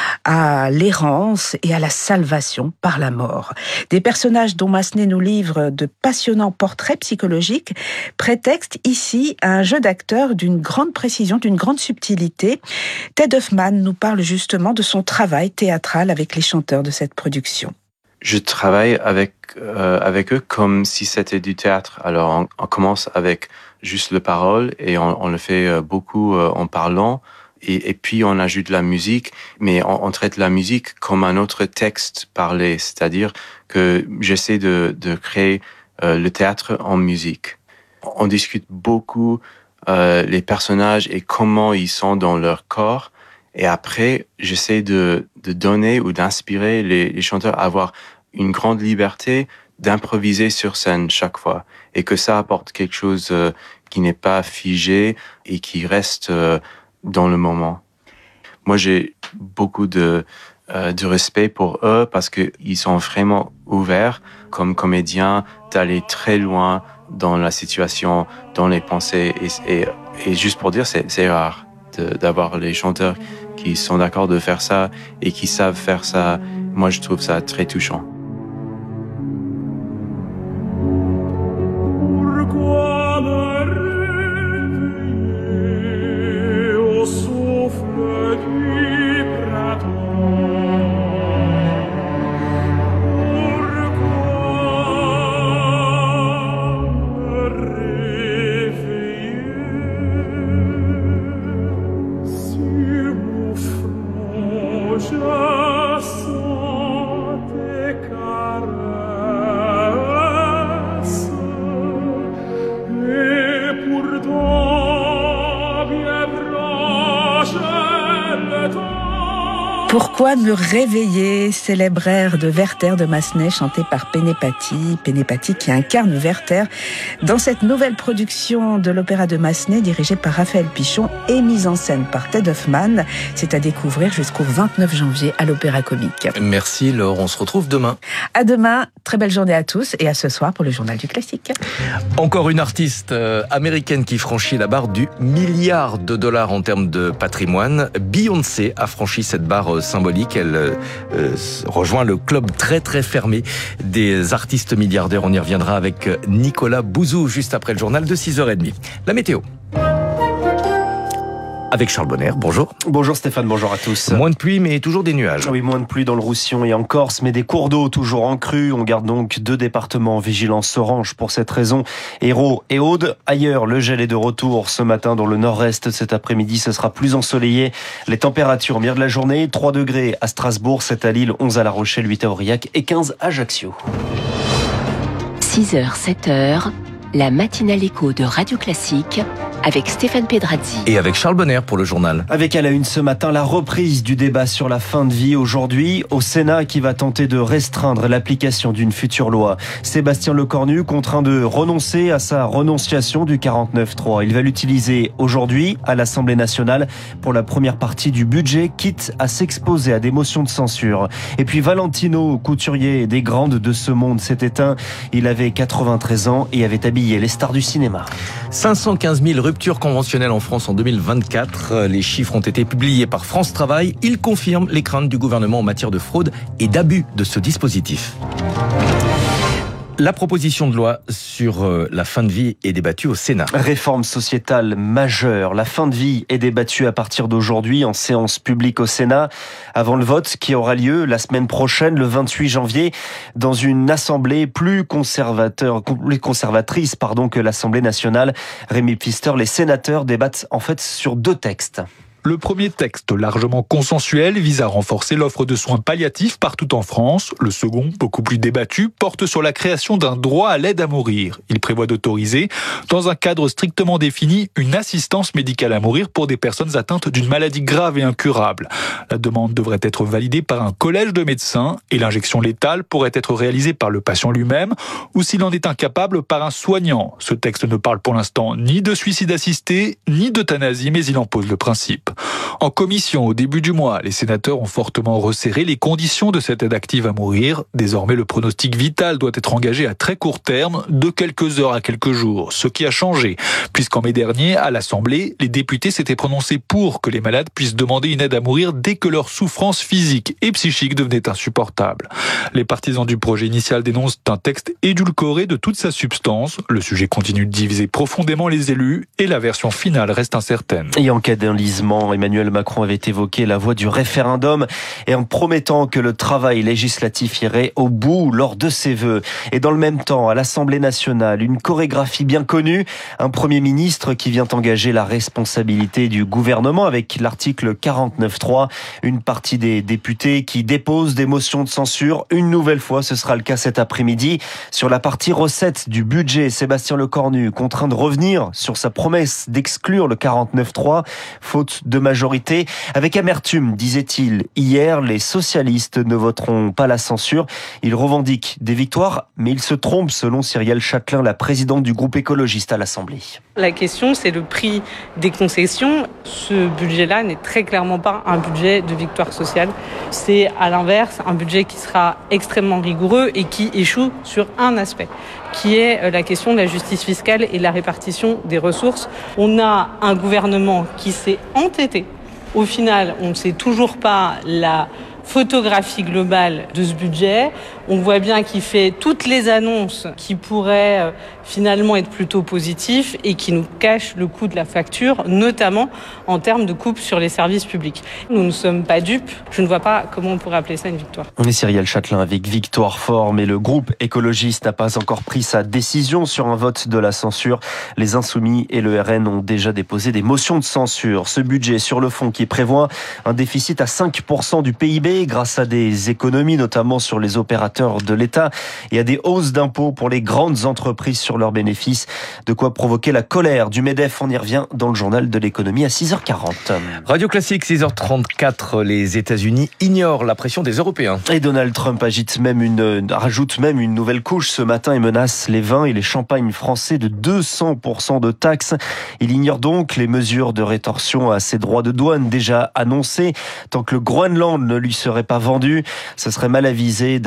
à l'errance et à la salvation par la mort. Des personnages dont Massenet nous livre de passionnants portraits psychologiques, prétexte ici à un jeu d'acteurs d'une grande précision, d'une grande subtilité. Ted Hoffman nous parle justement de son travail théâtral avec les chanteurs de cette production. Je travaille avec eux comme si c'était du théâtre. Alors on commence avec juste le parole et on le fait beaucoup en parlant et puis on ajoute la musique, mais on traite la musique comme un autre texte parlé, c'est-à-dire que j'essaie de créer le théâtre en musique. On discute beaucoup les personnages et comment ils sont dans leur corps. Et après, j'essaie de donner ou d'inspirer les chanteurs à avoir une grande liberté d'improviser sur scène chaque fois. Et que ça apporte quelque chose qui n'est pas figé et qui reste dans le moment. Moi, j'ai beaucoup de respect pour eux parce qu'ils sont vraiment ouverts comme comédiens d'aller très loin dans la situation, dans les pensées. Et juste pour dire, c'est rare d'avoir les chanteurs qui sont d'accord de faire ça et qui savent faire ça. Moi, je trouve ça très touchant. Pourquoi me réveiller, célèbre air de Werther de Massenet chanté par Penny Patti qui incarne Werther dans cette nouvelle production de l'opéra de Massenet dirigée par Raphaël Pichon et mise en scène par Ted Hoffman. C'est à découvrir jusqu'au 29 janvier à l'Opéra Comique. Merci Laure, on se retrouve demain. À demain, très belle journée à tous et à ce soir pour le Journal du Classique. Encore une artiste américaine qui franchit la barre du $1 milliard en termes de patrimoine. Beyoncé a franchi cette barre titre symbolique. Elle rejoint le club très très fermé des artistes milliardaires. On y reviendra avec Nicolas Bouzou juste après le journal de 6h30. La météo. Avec Charles Bonner, bonjour. Bonjour Stéphane, bonjour à tous. Moins de pluie, mais toujours des nuages. Oui, moins de pluie dans le Roussillon et en Corse, mais des cours d'eau toujours en crue. On garde donc 2 départements en vigilance orange pour cette raison. Hérault et Aude. Ailleurs, le gel est de retour ce matin dans le nord-est. Cet après-midi, ce sera plus ensoleillé. Les températures au milieu de la journée, 3 degrés à Strasbourg, 7 à Lille, 11 à La Rochelle, 8 à Aurillac et 15 à Ajaccio. 6h, 7h, la matinale écho de Radio Classique avec Stéphane Pedrazzi. Et avec Charles Bonner pour le journal. Avec à la une ce matin la reprise du débat sur la fin de vie aujourd'hui au Sénat qui va tenter de restreindre l'application d'une future loi. Sébastien Lecornu contraint de renoncer à sa renonciation du 49.3. Il va l'utiliser aujourd'hui à l'Assemblée nationale pour la première partie du budget, quitte à s'exposer à des motions de censure. Et puis Valentino, couturier des grandes de ce monde, s'est éteint. Il avait 93 ans et avait habillé les stars du cinéma. 515 000 ruptures conventionnelles en France en 2024. Les chiffres ont été publiés par France Travail. Ils confirment les craintes du gouvernement en matière de fraude et d'abus de ce dispositif. La proposition de loi sur la fin de vie est débattue au Sénat. Réforme sociétale majeure. La fin de vie est débattue à partir d'aujourd'hui en séance publique au Sénat, avant le vote qui aura lieu la semaine prochaine, le 28 janvier, dans une assemblée plus conservatrice que l'Assemblée nationale. Rémi Pfister, les sénateurs débattent en fait sur 2 textes. Le premier texte, largement consensuel, vise à renforcer l'offre de soins palliatifs partout en France. Le second, beaucoup plus débattu, porte sur la création d'un droit à l'aide à mourir. Il prévoit d'autoriser, dans un cadre strictement défini, une assistance médicale à mourir pour des personnes atteintes d'une maladie grave et incurable. La demande devrait être validée par un collège de médecins et l'injection létale pourrait être réalisée par le patient lui-même ou, s'il en est incapable, par un soignant. Ce texte ne parle pour l'instant ni de suicide assisté, ni d'euthanasie, mais il en pose le principe. En commission, au début du mois, les sénateurs ont fortement resserré les conditions de cette aide active à mourir. Désormais, le pronostic vital doit être engagé à très court terme, de quelques heures à quelques jours. Ce qui a changé, puisqu'en mai dernier, à l'Assemblée, les députés s'étaient prononcés pour que les malades puissent demander une aide à mourir dès que leur souffrance physique et psychique devenait insupportable. Les partisans du projet initial dénoncent un texte édulcoré de toute sa substance. Le sujet continue de diviser profondément les élus et la version finale reste incertaine. Et en cas d'enlisement, Emmanuel Macron avait évoqué la voie du référendum et en promettant que le travail législatif irait au bout lors de ses vœux. Et dans le même temps, à l'Assemblée nationale, une chorégraphie bien connue, un Premier ministre qui vient engager la responsabilité du gouvernement avec l'article 49.3, une partie des députés qui déposent des motions de censure. Une nouvelle fois, ce sera le cas cet après-midi. Sur la partie recettes du budget, Sébastien Lecornu contraint de revenir sur sa promesse d'exclure le 49.3, faute de majorité. Avec amertume, disait-il hier, les socialistes ne voteront pas la censure. Il revendique des victoires, mais il se trompe selon Cyrielle Châtelain, la présidente du groupe écologiste à l'Assemblée. La question, c'est le prix des concessions. Ce budget-là n'est très clairement pas un budget de victoire sociale. C'est à l'inverse un budget qui sera extrêmement rigoureux et qui échoue sur un aspect, qui est la question de la justice fiscale et de la répartition des ressources. On a un gouvernement qui s'est entêté. Au final, on ne sait toujours pas la photographie globale de ce budget. On voit bien qu'il fait toutes les annonces qui pourraient finalement être plutôt positifs et qui nous cachent le coût de la facture, notamment en termes de coupe sur les services publics. Nous ne sommes pas dupes. Je ne vois pas comment on pourrait appeler ça une victoire. Et Cyrielle Châtelain avec victoire fort, mais le groupe écologiste n'a pas encore pris sa décision sur un vote de la censure. Les Insoumis et le RN ont déjà déposé des motions de censure. Ce budget sur le fond qui prévoit un déficit à 5% du PIB grâce à des économies, notamment sur les opérateurs de l'État et à des hausses d'impôts pour les grandes entreprises sur leurs bénéfices. De quoi provoquer la colère du MEDEF. On y revient dans le journal de l'économie à 6h40. Radio Classique, 6h34. Les États-Unis ignorent la pression des Européens. Et Donald Trump rajoute même une nouvelle couche ce matin et menace les vins et les champagnes français de 200% de taxes. Il ignore donc les mesures de rétorsion à ses droits de douane déjà annoncés. Tant que le Groenland ne lui serait pas vendu, ce serait mal avisé. D'ailleurs, dit le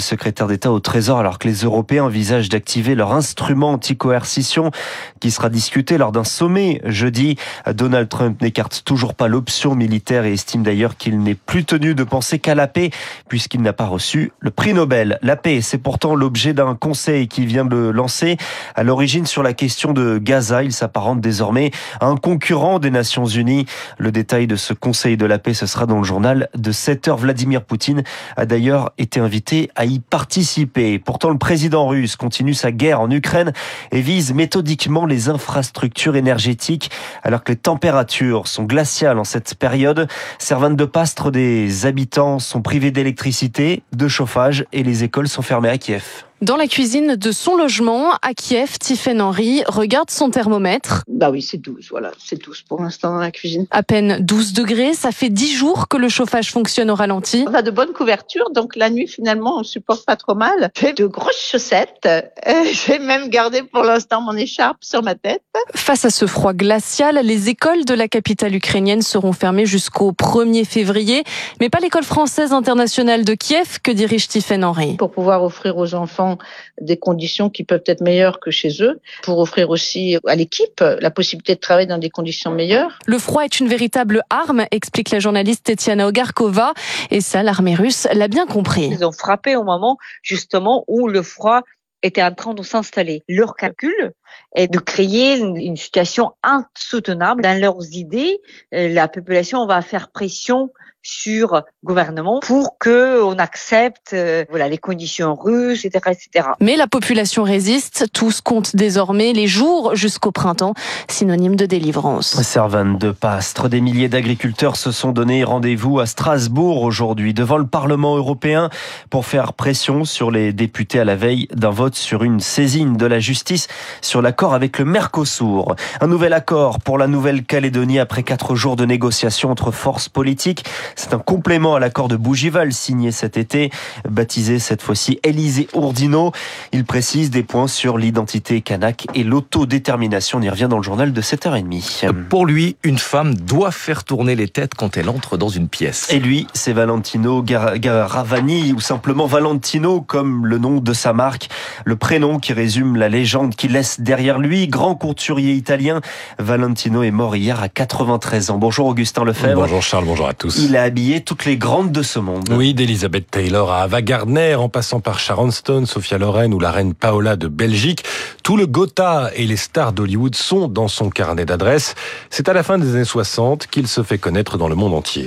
secrétaire d'État au Trésor, alors que les Européens envisagent d'activer leur instrument anti-coercition qui sera discuté lors d'un sommet jeudi. Donald Trump n'écarte toujours pas l'option militaire et estime d'ailleurs qu'il n'est plus tenu de penser qu'à la paix puisqu'il n'a pas reçu le prix Nobel. La paix, c'est pourtant l'objet d'un conseil qui vient de lancer. À l'origine sur la question de Gaza, il s'apparente désormais à un concurrent des Nations Unies. Le détail de ce conseil de la paix, ce sera dans le journal de 7h. Vladimir Poutine a d'ailleurs été invité à y participer. Pourtant, le président russe continue sa guerre en Ukraine et vise méthodiquement les infrastructures énergétiques alors que les températures sont glaciales en cette période. Servante de Pastre, des habitants sont privés d'électricité, de chauffage et les écoles sont fermées à Kiev. Dans la cuisine de son logement, à Kiev, Tiffaine Henry regarde son thermomètre. Bah oui, c'est 12, voilà. C'est 12 pour l'instant dans la cuisine. À peine 12 degrés, ça fait 10 jours que le chauffage fonctionne au ralenti. On a de bonnes couvertures, donc la nuit, finalement, on supporte pas trop mal. J'ai de grosses chaussettes. J'ai même gardé pour l'instant mon écharpe sur ma tête. Face à ce froid glacial, les écoles de la capitale ukrainienne seront fermées jusqu'au 1er février. Mais pas l'école française internationale de Kiev que dirige Tiffaine Henry. Pour pouvoir offrir aux enfants des conditions qui peuvent être meilleures que chez eux, pour offrir aussi à l'équipe la possibilité de travailler dans des conditions meilleures. Le froid est une véritable arme, explique la journaliste Tetiana Ogarkova, et ça, l'armée russe l'a bien compris. Ils ont frappé au moment, justement, où le froid était en train de s'installer. Leur calcul est de créer une situation insoutenable. Dans leurs idées, la population va faire pression sur le gouvernement pour qu'on accepte les conditions russes, etc., etc. Mais la population résiste. Tous comptent désormais les jours jusqu'au printemps, synonyme de délivrance. Servante de Pastre, des milliers d'agriculteurs se sont donné rendez-vous à Strasbourg aujourd'hui devant le Parlement européen pour faire pression sur les députés à la veille d'un vote sur une saisine de la justice sur l'accord avec le Mercosur. Un nouvel accord pour la Nouvelle-Calédonie après 4 jours de négociations entre forces politiques. C'est un complément à l'accord de Bougival signé cet été, baptisé cette fois-ci Élysée Ourdino. Il précise des points sur l'identité kanak et l'autodétermination. On y revient dans le journal de 7h30. Pour lui, une femme doit faire tourner les têtes quand elle entre dans une pièce. Et lui, c'est Valentino Garavani, ou simplement Valentino, comme le nom de sa marque. Le prénom qui résume la légende qu'il laisse derrière lui. Grand couturier italien, Valentino est mort hier à 93 ans. Bonjour Augustin Lefebvre. Bonjour Charles, bonjour à tous. Il a habillé toutes les grandes de ce monde. Oui, d'Elizabeth Taylor à Ava Gardner, en passant par Sharon Stone, Sophia Loren ou la reine Paola de Belgique. Tout le Gotha et les stars d'Hollywood sont dans son carnet d'adresses. C'est à la fin des années 60 qu'il se fait connaître dans le monde entier.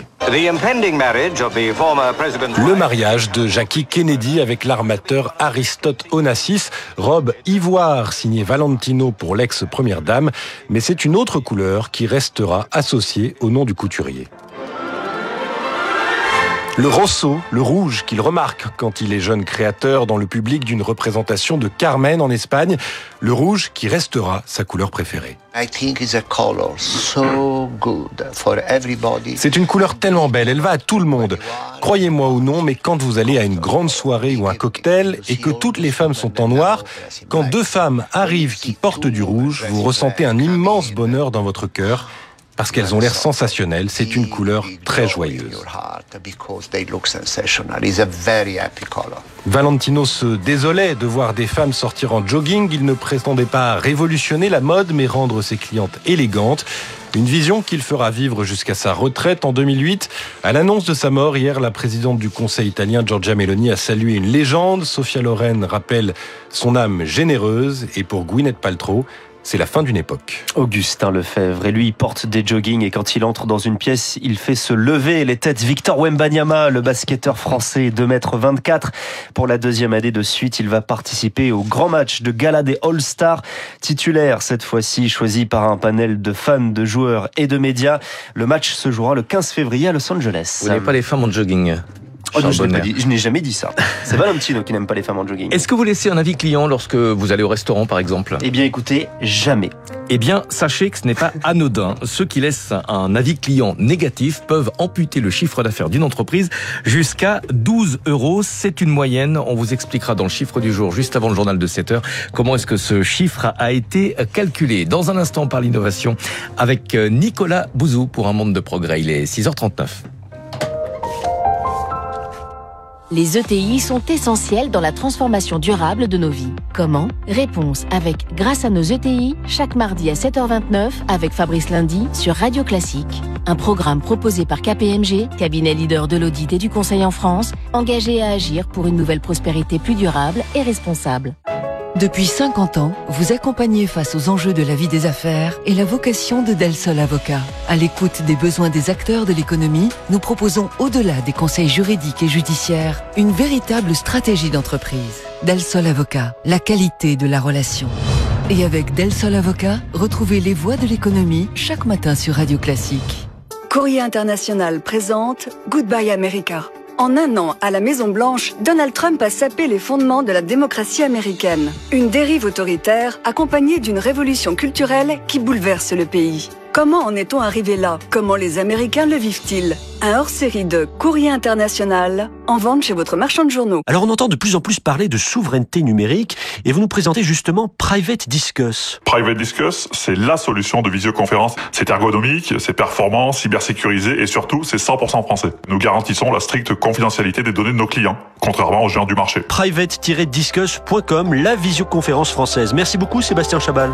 Le mariage de Jackie Kennedy avec l'armateur Aristote Onassis, robe ivoire signée Valentino pour l'ex-première dame, mais c'est une autre couleur qui restera associée au nom du couturier. Le rosso, le rouge qu'il remarque quand il est jeune créateur dans le public d'une représentation de Carmen en Espagne, le rouge qui restera sa couleur préférée. C'est une couleur tellement belle, elle va à tout le monde. Croyez-moi ou non, mais quand vous allez à une grande soirée ou un cocktail et que toutes les femmes sont en noir, quand 2 femmes arrivent qui portent du rouge, vous ressentez un immense bonheur dans votre cœur. Parce qu'elles ont l'air sensationnelles, c'est une couleur très joyeuse. Valentino se désolait de voir des femmes sortir en jogging. Il ne prétendait pas révolutionner la mode, mais rendre ses clientes élégantes. Une vision qu'il fera vivre jusqu'à sa retraite en 2008. À l'annonce de sa mort, hier, la présidente du Conseil italien, Giorgia Meloni, a salué une légende. Sophia Loren rappelle son âme généreuse. Et pour Gwyneth Paltrow, c'est la fin d'une époque. Augustin Lefebvre, et lui, il porte des joggings et quand il entre dans une pièce, il fait se lever les têtes. Victor Wembanyama, le basketteur français, 2,24 m. Pour la 2e année de suite, il va participer au grand match de gala des All-Stars. Titulaire, cette fois-ci, choisi par un panel de fans, de joueurs et de médias. Le match se jouera le 15 février à Los Angeles. Vous n'avez pas les femmes en jogging? Oh non, je n'ai jamais dit ça. C'est Valentino qui n'aime pas les femmes en jogging. Est-ce que vous laissez un avis client lorsque vous allez au restaurant, par exemple? Eh bien, écoutez, jamais. Eh bien, sachez que ce n'est pas anodin. Ceux qui laissent un avis client négatif peuvent amputer le chiffre d'affaires d'une entreprise jusqu'à 12 €. C'est une moyenne. On vous expliquera dans le chiffre du jour, juste avant le journal de 7h, comment est-ce que ce chiffre a été calculé. Dans un instant, on parle innovation avec Nicolas Bouzou pour un monde de progrès. Il est 6h39. Les ETI sont essentiels dans la transformation durable de nos vies. Comment ? Réponse avec Grâce à nos ETI, chaque mardi à 7h29 avec Fabrice Lundy sur Radio Classique. Un programme proposé par KPMG, cabinet leader de l'audit et du conseil en France, engagé à agir pour une nouvelle prospérité plus durable et responsable. Depuis 50 ans, vous accompagnez face aux enjeux de la vie des affaires et la vocation de Del Sol Avocats. À l'écoute des besoins des acteurs de l'économie, nous proposons, au-delà des conseils juridiques et judiciaires, une véritable stratégie d'entreprise. Del Sol Avocats, la qualité de la relation. Et avec Del Sol Avocats, retrouvez les voix de l'économie chaque matin sur Radio Classique. Courrier International présente Goodbye America. En un an, à la Maison-Blanche, Donald Trump a sapé les fondements de la démocratie américaine. Une dérive autoritaire accompagnée d'une révolution culturelle qui bouleverse le pays. Comment en est-on arrivé là ? Comment les Américains le vivent-ils ? Un hors-série de Courrier International, en vente chez votre marchand de journaux. Alors on entend de plus en plus parler de souveraineté numérique et vous nous présentez justement Private Discuss. Private Discuss, c'est la solution de visioconférence. C'est ergonomique, c'est performant, cybersécurisé et surtout c'est 100% français. Nous garantissons la stricte confidentialité des données de nos clients, contrairement aux géants du marché. Private-discuss.com, la visioconférence française. Merci beaucoup Sébastien Chabal.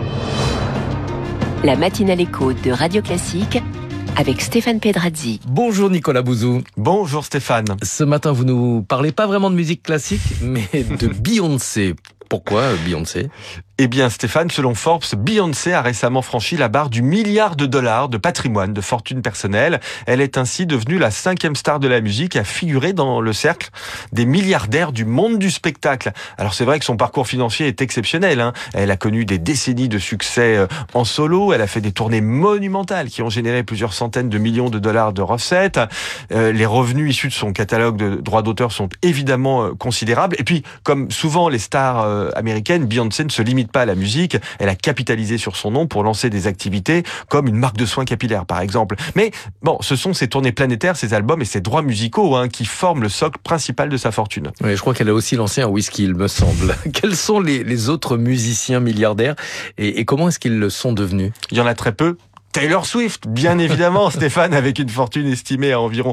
La matinale écho de Radio Classique avec Stéphane Pedrazzi. Bonjour Nicolas Bouzou. Bonjour Stéphane. Ce matin, vous nous parlez pas vraiment de musique classique, mais de Beyoncé. Pourquoi Beyoncé ? Eh bien Stéphane, selon Forbes, Beyoncé a récemment franchi la barre du $1 milliard de patrimoine, de fortune personnelle. Elle est ainsi devenue la 5e star de la musique à figurer dans le cercle des milliardaires du monde du spectacle. Alors c'est vrai que son parcours financier est exceptionnel. Elle a connu des décennies de succès en solo. Elle a fait des tournées monumentales qui ont généré plusieurs centaines de millions de dollars de recettes. Les revenus issus de son catalogue de droits d'auteur sont évidemment considérables. Et puis, comme souvent les stars américaine, Beyoncé ne se limite pas à la musique. Elle a capitalisé sur son nom pour lancer des activités comme une marque de soins capillaires, par exemple. Mais bon, ce sont ses tournées planétaires, ses albums et ses droits musicaux qui forment le socle principal de sa fortune. Oui, je crois qu'elle a aussi lancé un whisky, il me semble. Quels sont les autres musiciens milliardaires et comment est-ce qu'ils le sont devenus ? Il y en a très peu. Taylor Swift, bien évidemment, Stéphane, avec une fortune estimée à environ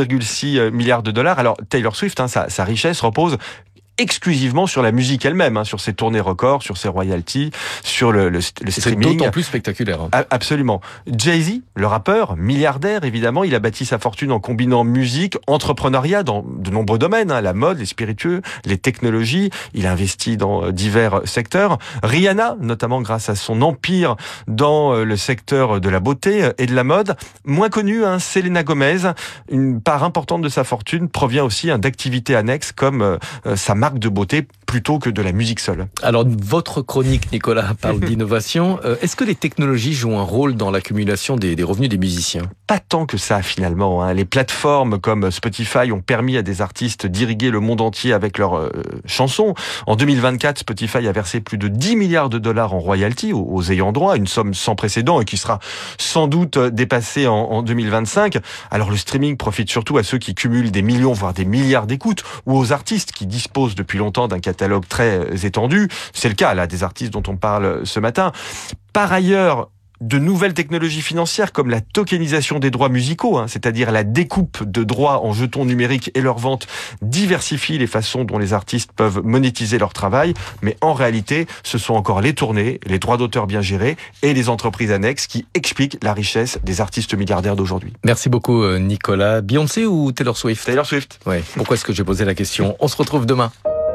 1,6 milliard de dollars. Alors, Taylor Swift, sa richesse repose exclusivement sur la musique elle-même, sur ses tournées records, sur ses royalties, sur le streaming. C'est d'autant plus spectaculaire. Absolument. Jay-Z, le rappeur, milliardaire évidemment, il a bâti sa fortune en combinant musique, entrepreneuriat dans de nombreux domaines, la mode, les spiritueux, les technologies. Il a investi dans divers secteurs. Rihanna, notamment grâce à son empire dans le secteur de la beauté et de la mode. Moins connue, Selena Gomez. Une part importante de sa fortune provient aussi d'activités annexes comme sa marque de beauté plutôt que de la musique seule. Alors, votre chronique, Nicolas, parle d'innovation. Est-ce que les technologies jouent un rôle dans l'accumulation des revenus des musiciens ? Pas tant que ça, finalement. Les plateformes comme Spotify ont permis à des artistes d'irriguer le monde entier avec leurs chansons. En 2024, Spotify a versé plus de 10 milliards de dollars en royalties aux ayants droit, une somme sans précédent et qui sera sans doute dépassée en 2025. Alors, le streaming profite surtout à ceux qui cumulent des millions, voire des milliards d'écoutes, ou aux artistes qui disposent depuis longtemps d'un catalogue très étendu. C'est le cas là des artistes dont on parle ce matin. Par ailleurs, de nouvelles technologies financières comme la tokenisation des droits musicaux, c'est-à-dire la découpe de droits en jetons numériques et leur vente, diversifient les façons dont les artistes peuvent monétiser leur travail. Mais en réalité, ce sont encore les tournées, les droits d'auteur bien gérés et les entreprises annexes qui expliquent la richesse des artistes milliardaires d'aujourd'hui. Merci beaucoup Nicolas. Beyoncé ou Taylor Swift ? Taylor Swift. Ouais. Pourquoi est-ce que j'ai posé la question ? On se retrouve demain.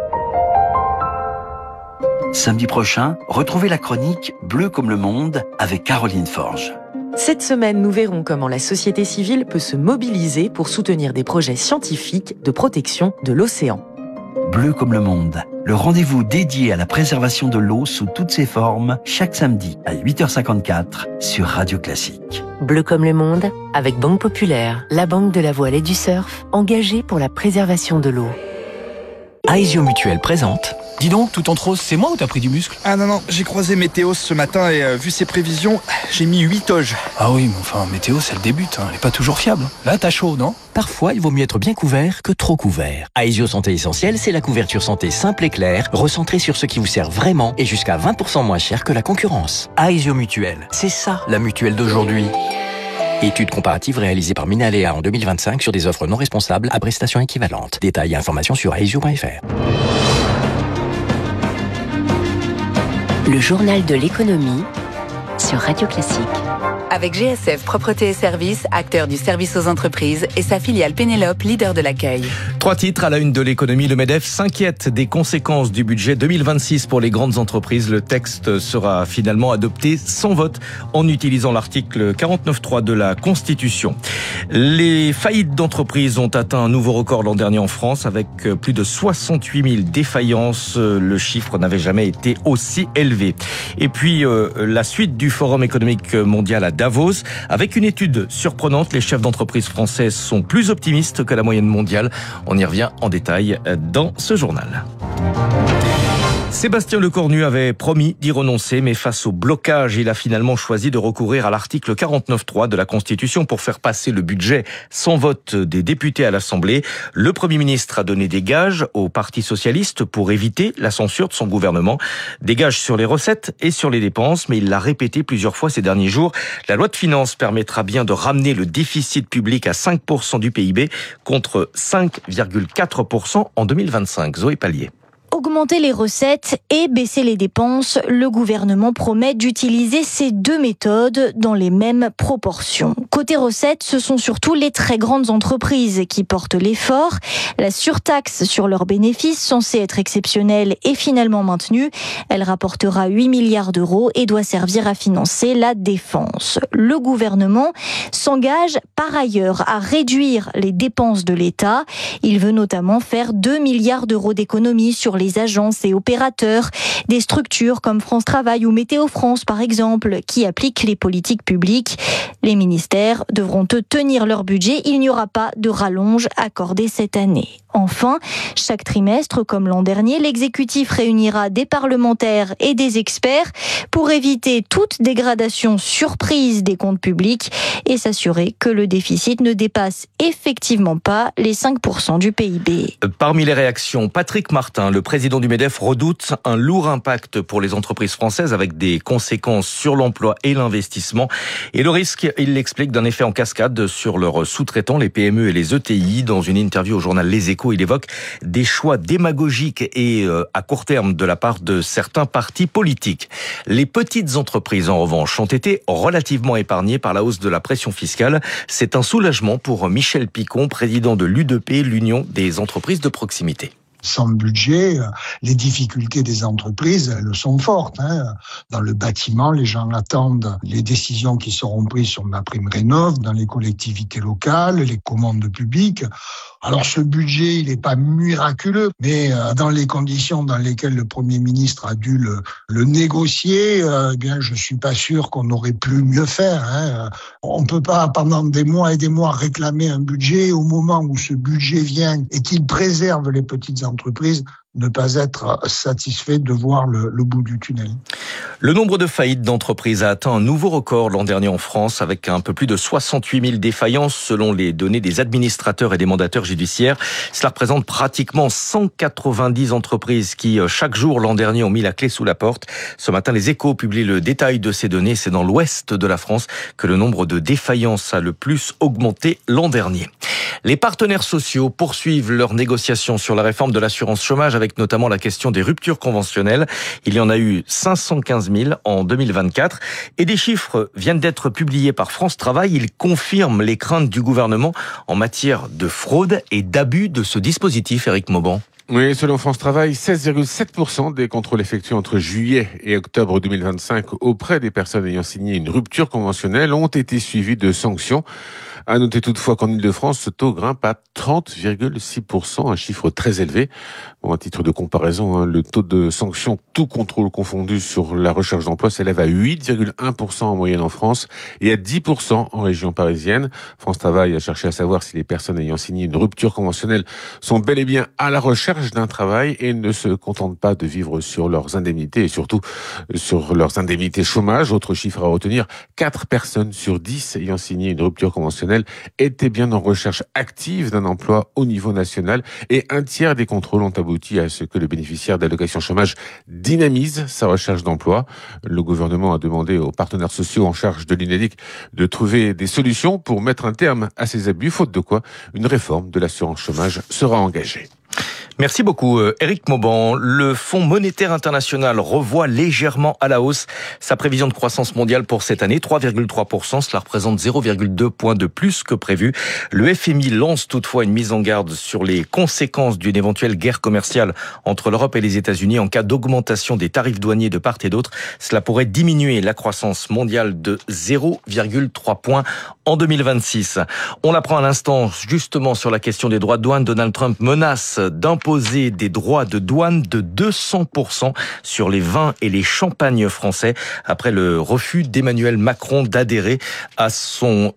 Samedi prochain, retrouvez la chronique Bleu comme le monde avec Caroline Forge. Cette semaine, nous verrons comment la société civile peut se mobiliser pour soutenir des projets scientifiques de protection de l'océan. Bleu comme le monde, le rendez-vous dédié à la préservation de l'eau sous toutes ses formes, chaque samedi à 8h54 sur Radio Classique. Bleu comme le monde, avec Banque Populaire, la banque de la voile et du surf, engagée pour la préservation de l'eau. Aesio Mutuel présente. Dis donc, tout en rose, c'est moi ou t'as pris du muscle ? Ah non, j'ai croisé Météos ce matin et vu ses prévisions, j'ai mis 8 toges. Ah oui, mais enfin, Météos, elle débute, elle est pas toujours fiable. Là, t'as chaud, non ? Parfois, il vaut mieux être bien couvert que trop couvert. Aesio Santé Essentielle, c'est la couverture santé simple et claire, recentrée sur ce qui vous sert vraiment et jusqu'à 20% moins cher que la concurrence. Aesio Mutuel, c'est ça la mutuelle d'aujourd'hui. Étude comparative réalisée par Minalea en 2025 sur des offres non responsables à prestations équivalentes. Détails et informations sur aesio.fr. Le journal de l'économie sur Radio Classique. Avec GSF Propreté et Services, acteur du service aux entreprises, et sa filiale Pénélope, leader de l'accueil. 3 titres à la une de l'économie. Le MEDEF s'inquiète des conséquences du budget 2026 pour les grandes entreprises. Le texte sera finalement adopté sans vote en utilisant l'article 49.3 de la Constitution. Les faillites d'entreprises ont atteint un nouveau record l'an dernier en France avec plus de 68 000 défaillances. Le chiffre n'avait jamais été aussi élevé. Et puis, la suite du Forum économique mondial à Davos. Avec une étude surprenante, les chefs d'entreprise françaises sont plus optimistes que la moyenne mondiale. On y revient en détail dans ce journal. Sébastien Lecornu avait promis d'y renoncer, mais face au blocage, il a finalement choisi de recourir à l'article 49.3 de la Constitution pour faire passer le budget sans vote des députés à l'Assemblée. Le Premier ministre a donné des gages au Parti socialiste pour éviter la censure de son gouvernement. Des gages sur les recettes et sur les dépenses, mais il l'a répété plusieurs fois ces derniers jours. La loi de finances permettra bien de ramener le déficit public à 5% du PIB contre 5,4% en 2025. Zoé Pallier. Augmenter les recettes et baisser les dépenses, le gouvernement promet d'utiliser ces deux méthodes dans les mêmes proportions. Côté recettes, ce sont surtout les très grandes entreprises qui portent l'effort. La surtaxe sur leurs bénéfices, censée être exceptionnelle, est finalement maintenue. Elle rapportera 8 milliards d'euros et doit servir à financer la défense. Le gouvernement s'engage par ailleurs à réduire les dépenses de l'État. Il veut notamment faire 2 milliards d'euros d'économies sur les agences et opérateurs, des structures comme France Travail ou Météo France par exemple, qui appliquent les politiques publiques. Les ministères devront tenir leur budget, il n'y aura pas de rallonge accordée cette année. Enfin, chaque trimestre, comme l'an dernier, l'exécutif réunira des parlementaires et des experts pour éviter toute dégradation surprise des comptes publics et s'assurer que le déficit ne dépasse effectivement pas les 5% du PIB. Parmi les réactions, Patrick Martin, le président du MEDEF, redoute un lourd impact pour les entreprises françaises avec des conséquences sur l'emploi et l'investissement. Et le risque, il l'explique, d'un effet en cascade sur leurs sous-traitants, les PME et les ETI. Dans une interview au journal Les Échos, il évoque des choix démagogiques et à court terme de la part de certains partis politiques. Les petites entreprises, en revanche, ont été relativement épargnées par la hausse de la pression fiscale. C'est un soulagement pour Michel Picon, président de l'UDP, l'Union des entreprises de proximité. Sans budget, les difficultés des entreprises, elles sont fortes. Dans le bâtiment, les gens attendent les décisions qui seront prises sur MaPrimeRénov', dans les collectivités locales, les commandes publiques. Alors ce budget, il n'est pas miraculeux, mais dans les conditions dans lesquelles le Premier ministre a dû le négocier, eh bien je suis pas sûr qu'on aurait pu mieux faire. On peut pas pendant des mois et des mois réclamer un budget au moment où ce budget vient et qu'il préserve les petites entreprises, ne pas être satisfait de voir le bout du tunnel. Le nombre de faillites d'entreprises a atteint un nouveau record l'an dernier en France avec un peu plus de 68 000 défaillances selon les données des administrateurs et des mandataires judiciaires. Cela représente pratiquement 190 entreprises qui, chaque jour l'an dernier, ont mis la clé sous la porte. Ce matin, les Échos publient le détail de ces données. C'est dans l'ouest de la France que le nombre de défaillances a le plus augmenté l'an dernier. Les partenaires sociaux poursuivent leurs négociations sur la réforme de l'assurance chômage avec notamment la question des ruptures conventionnelles. Il y en a eu 515 000 en 2024 et des chiffres viennent d'être publiés par France Travail. Ils confirment les craintes du gouvernement en matière de fraude et d'abus de ce dispositif. Éric Mauban. Oui, selon France Travail, 16,7% des contrôles effectués entre juillet et octobre 2025 auprès des personnes ayant signé une rupture conventionnelle ont été suivis de sanctions. À noter toutefois qu'en Ile-de-France, ce taux grimpe à 30,6%, un chiffre très élevé. Bon, à titre de comparaison, le taux de sanctions, tout contrôle confondu sur la recherche d'emploi, s'élève à 8,1% en moyenne en France et à 10% en région parisienne. France Travail a cherché à savoir si les personnes ayant signé une rupture conventionnelle sont bel et bien à la recherche d'un travail et ne se contentent pas de vivre sur leurs indemnités et surtout sur leurs indemnités chômage. Autre chiffre à retenir, 4 personnes sur 10 ayant signé une rupture conventionnelle personnel étaient bien en recherche active d'un emploi au niveau national et un tiers des contrôles ont abouti à ce que le bénéficiaire d'allocation chômage dynamise sa recherche d'emploi. Le gouvernement a demandé aux partenaires sociaux en charge de l'UNEDIC de trouver des solutions pour mettre un terme à ces abus, faute de quoi une réforme de l'assurance chômage sera engagée. Merci beaucoup, Éric Mauban. Le Fonds monétaire international revoit légèrement à la hausse sa prévision de croissance mondiale pour cette année, 3,3%. Cela représente 0,2 points de plus que prévu. Le FMI lance toutefois une mise en garde sur les conséquences d'une éventuelle guerre commerciale entre l'Europe et les États-Unis en cas d'augmentation des tarifs douaniers de part et d'autre. Cela pourrait diminuer la croissance mondiale de 0,3 points en 2026. On l'apprend à l'instant, justement, sur la question des droits de douane. Donald Trump menace d'imposer des droits de douane de 200% sur les vins et les champagnes français après le refus d'Emmanuel Macron d'adhérer à son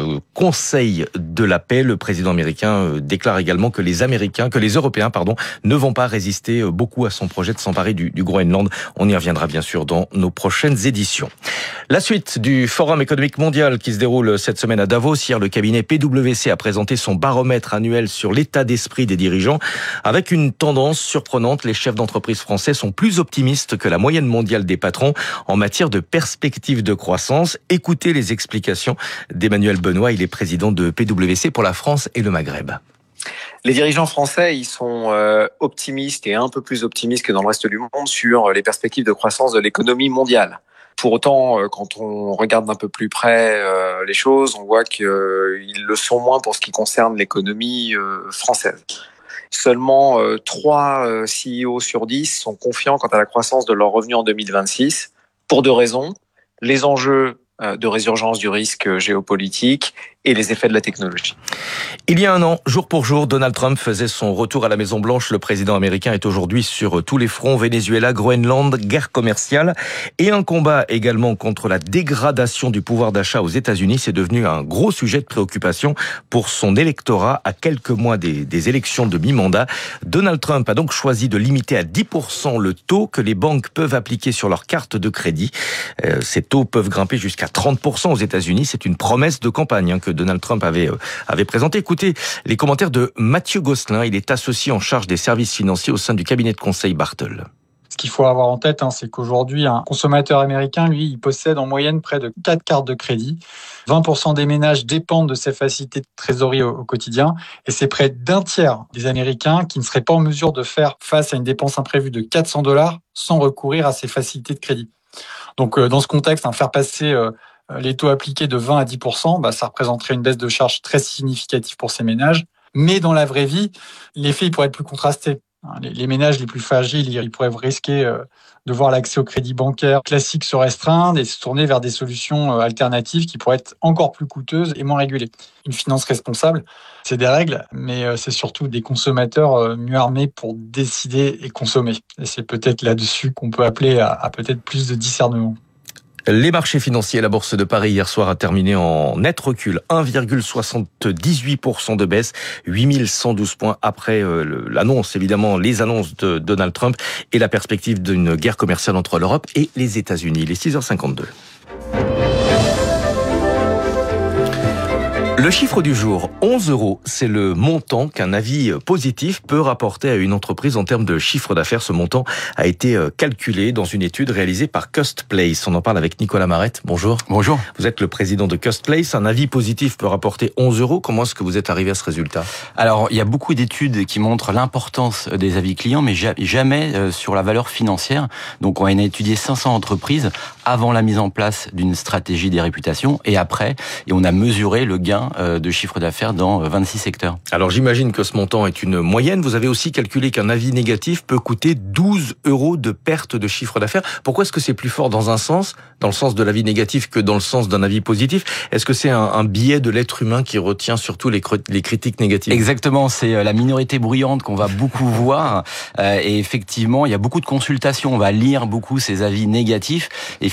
Conseil de la paix. Le président américain déclare également que les Européens, ne vont pas résister beaucoup à son projet de s'emparer du Groenland. On y reviendra bien sûr dans nos prochaines éditions. La suite du Forum économique mondial qui se déroule cette semaine à Davos. Hier, le cabinet PwC a présenté son baromètre annuel sur l'état d'esprit des dirigeants. Avec une tendance surprenante, les chefs d'entreprise français sont plus optimistes que la moyenne mondiale des patrons en matière de perspectives de croissance. Écoutez les explications d'Emmanuel Benoît, il est président de PwC pour la France et le Maghreb. Les dirigeants français, ils sont optimistes et un peu plus optimistes que dans le reste du monde sur les perspectives de croissance de l'économie mondiale. Pour autant, quand on regarde d'un peu plus près les choses, on voit qu'ils le sont moins pour ce qui concerne l'économie française. Seulement 3 CEO sur 10 sont confiants quant à la croissance de leurs revenus en 2026, pour 2 raisons. Les enjeux de résurgence du risque géopolitique et les effets de la technologie. Il y a un an, jour pour jour, Donald Trump faisait son retour à la Maison-Blanche. Le président américain est aujourd'hui sur tous les fronts, Venezuela, Groenland, guerre commerciale et un combat également contre la dégradation du pouvoir d'achat aux États-Unis. C'est devenu un gros sujet de préoccupation pour son électorat à quelques mois des élections de mi-mandat. Donald Trump a donc choisi de limiter à 10% le taux que les banques peuvent appliquer sur leurs cartes de crédit. Ces taux peuvent grimper jusqu'à 30% aux États-Unis. C'est une promesse de campagne que Donald Trump avait présenté. Écoutez les commentaires de Mathieu Gosselin. Il est associé en charge des services financiers au sein du cabinet de conseil Bartol. Ce qu'il faut avoir en tête, c'est qu'aujourd'hui, un consommateur américain, lui, il possède en moyenne près de 4 cartes de crédit. 20% des ménages dépendent de ces facilités de trésorerie au quotidien. Et c'est près d'un tiers des Américains qui ne seraient pas en mesure de faire face à une dépense imprévue de $400 sans recourir à ces facilités de crédit. Donc, dans ce contexte, faire passer les taux appliqués de 20 à 10%, ça représenterait une baisse de charge très significative pour ces ménages. Mais dans la vraie vie, l'effet il pourrait être plus contrasté. Les ménages les plus fragiles, ils pourraient risquer de voir l'accès au crédit bancaire classique se restreindre et se tourner vers des solutions alternatives qui pourraient être encore plus coûteuses et moins régulées. Une finance responsable, c'est des règles, mais c'est surtout des consommateurs mieux armés pour décider et consommer. Et c'est peut-être là-dessus qu'on peut appeler à peut-être plus de discernement. Les marchés financiers, la bourse de Paris hier soir a terminé en net recul, 1,78% de baisse, 8112 points après l'annonce, évidemment, les annonces de Donald Trump et la perspective d'une guerre commerciale entre l'Europe et les États-Unis. Il est 6h52. Le chiffre du jour, 11 €, c'est le montant qu'un avis positif peut rapporter à une entreprise en termes de chiffre d'affaires. Ce montant a été calculé dans une étude réalisée par Custplace. On en parle avec Nicolas Marette. Bonjour. Bonjour. Vous êtes le président de Custplace. Un avis positif peut rapporter 11 €. Comment est-ce que vous êtes arrivé à ce résultat? Alors, il y a beaucoup d'études qui montrent l'importance des avis clients, mais jamais sur la valeur financière. Donc, on a étudié 500 entreprises avant la mise en place d'une stratégie des réputations et après, et on a mesuré le gain de chiffre d'affaires dans 26 secteurs. Alors j'imagine que ce montant est une moyenne. Vous avez aussi calculé qu'un avis négatif peut coûter 12 € de perte de chiffre d'affaires. Pourquoi est-ce que c'est plus fort dans un sens, dans le sens de l'avis négatif, que dans le sens d'un avis positif? Est-ce que c'est un biais de l'être humain qui retient surtout les critiques négatives? Exactement, c'est la minorité bruyante qu'on va beaucoup voir. Et effectivement, il y a beaucoup de consultations. On va lire beaucoup ces avis négatifs. Et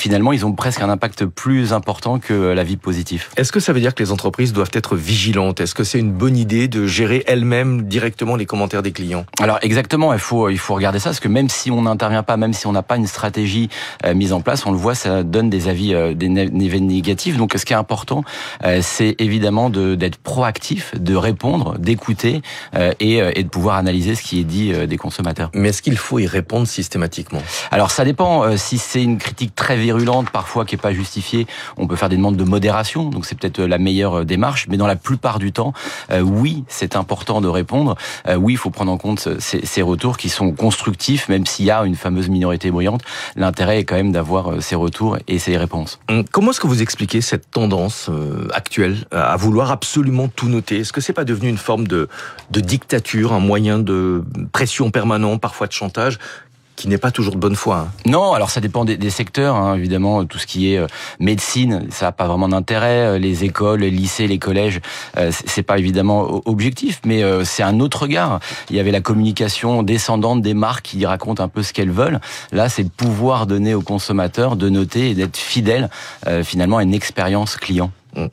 finalement, ils ont presque un impact plus important que l'avis positif. Est-ce que ça veut dire que les entreprises doivent être vigilantes? Est-ce que c'est une bonne idée de gérer elles-mêmes directement les commentaires des clients? Alors exactement, il faut regarder ça, parce que même si on n'intervient pas, même si on n'a pas une stratégie mise en place, on le voit, ça donne des avis négatifs. Donc ce qui est important, c'est évidemment d'être proactif, de répondre, d'écouter et de pouvoir analyser ce qui est dit des consommateurs. Mais est-ce qu'il faut y répondre systématiquement? Alors ça dépend. Si c'est une critique très virulente, parfois qui est pas justifiée, on peut faire des demandes de modération. Donc c'est peut-être la meilleure démarche. Mais dans la plupart du temps, oui, c'est important de répondre. Oui, il faut prendre en compte ces retours qui sont constructifs, même s'il y a une fameuse minorité bruyante. L'intérêt est quand même d'avoir ces retours et ces réponses. Comment est-ce que vous expliquez cette tendance actuelle à vouloir absolument tout noter? Est-ce que c'est pas devenu une forme de dictature, un moyen de pression permanent, parfois de chantage, qui n'est pas toujours de bonne foi? Non, alors ça dépend des secteurs, évidemment. Tout ce qui est médecine, ça n'a pas vraiment d'intérêt. Les écoles, les lycées, les collèges, c'est pas évidemment objectif, mais c'est un autre regard. Il y avait la communication descendante des marques qui racontent un peu ce qu'elles veulent. Là, c'est de pouvoir donner aux consommateurs de noter et d'être fidèle finalement à une expérience client.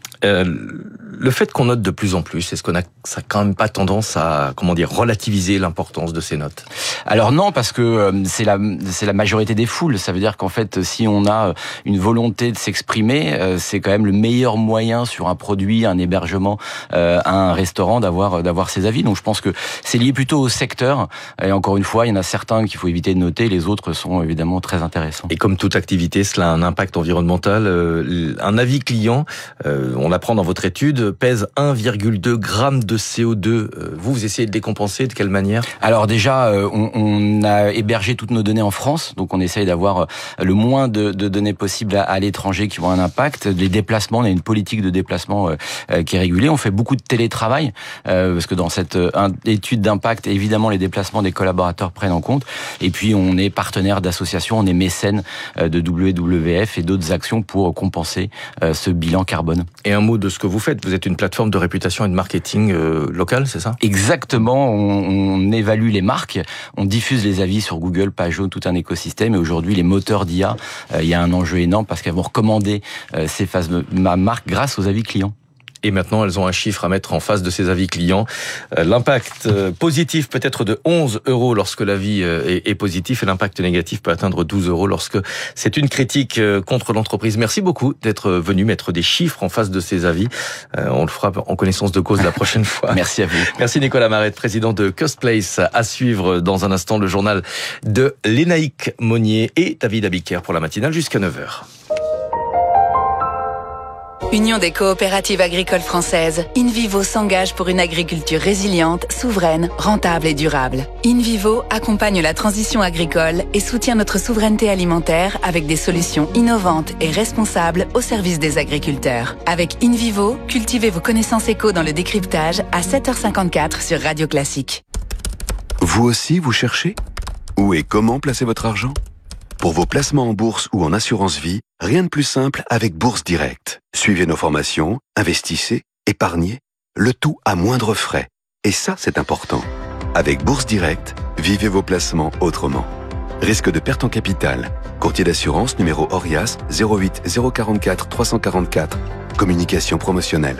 Le fait qu'on note de plus en plus, est-ce qu'on a ça quand même pas tendance à relativiser l'importance de ces notes? Alors non, parce que c'est la majorité des foules. Ça veut dire qu'en fait, si on a une volonté de s'exprimer, c'est quand même le meilleur moyen sur un produit, un hébergement, un restaurant d'avoir ses avis. Donc je pense que c'est lié plutôt au secteur. Et encore une fois, il y en a certains qu'il faut éviter de noter, les autres sont évidemment très intéressants. Et comme toute activité, cela a un impact environnemental. Un avis client, on l'apprend dans votre étude, pèse 1,2 g de CO2. Vous essayez de décompenser, de quelle manière? Alors déjà, on a hébergé toutes nos données en France, donc on essaye d'avoir le moins de données possibles à l'étranger qui ont un impact. Les déplacements, on a une politique de déplacement qui est régulée. On fait beaucoup de télétravail, parce que dans cette étude d'impact, évidemment, les déplacements des collaborateurs prennent en compte. Et puis, on est partenaire d'associations, on est mécène de WWF et d'autres actions pour compenser ce bilan carbone. Et un mot de ce que vous faites. Vous êtes une plateforme de réputation et de marketing local, c'est ça? Exactement. On évalue les marques, on diffuse les avis sur Google, Page Jaune, tout un écosystème. Et aujourd'hui, les moteurs d'IA, il y a un enjeu énorme parce qu'elles vont recommander ces phases de ma marque grâce aux avis clients. Et maintenant, elles ont un chiffre à mettre en face de ces avis clients. L'impact positif peut être de 11 € lorsque l'avis est positif et l'impact négatif peut atteindre 12 € lorsque c'est une critique contre l'entreprise. Merci beaucoup d'être venu mettre des chiffres en face de ces avis. On le fera en connaissance de cause la prochaine fois. Merci à vous. Merci Nicolas Marette, président de Costplace. À suivre dans un instant le journal de Lénaïque Monnier et David Abiker pour la matinale jusqu'à 9h. Union des coopératives agricoles françaises, InVivo s'engage pour une agriculture résiliente, souveraine, rentable et durable. InVivo accompagne la transition agricole et soutient notre souveraineté alimentaire avec des solutions innovantes et responsables au service des agriculteurs. Avec InVivo, cultivez vos connaissances éco dans le décryptage à 7h54 sur Radio Classique. Vous aussi, vous cherchez? Où et comment placer votre argent? Pour vos placements en bourse ou en assurance vie, rien de plus simple avec Bourse Direct. Suivez nos formations, investissez, épargnez, le tout à moindre frais. Et ça, c'est important. Avec Bourse Direct, vivez vos placements autrement. Risque de perte en capital. Courtier d'assurance numéro Orias 08 044 344. Communication promotionnelle.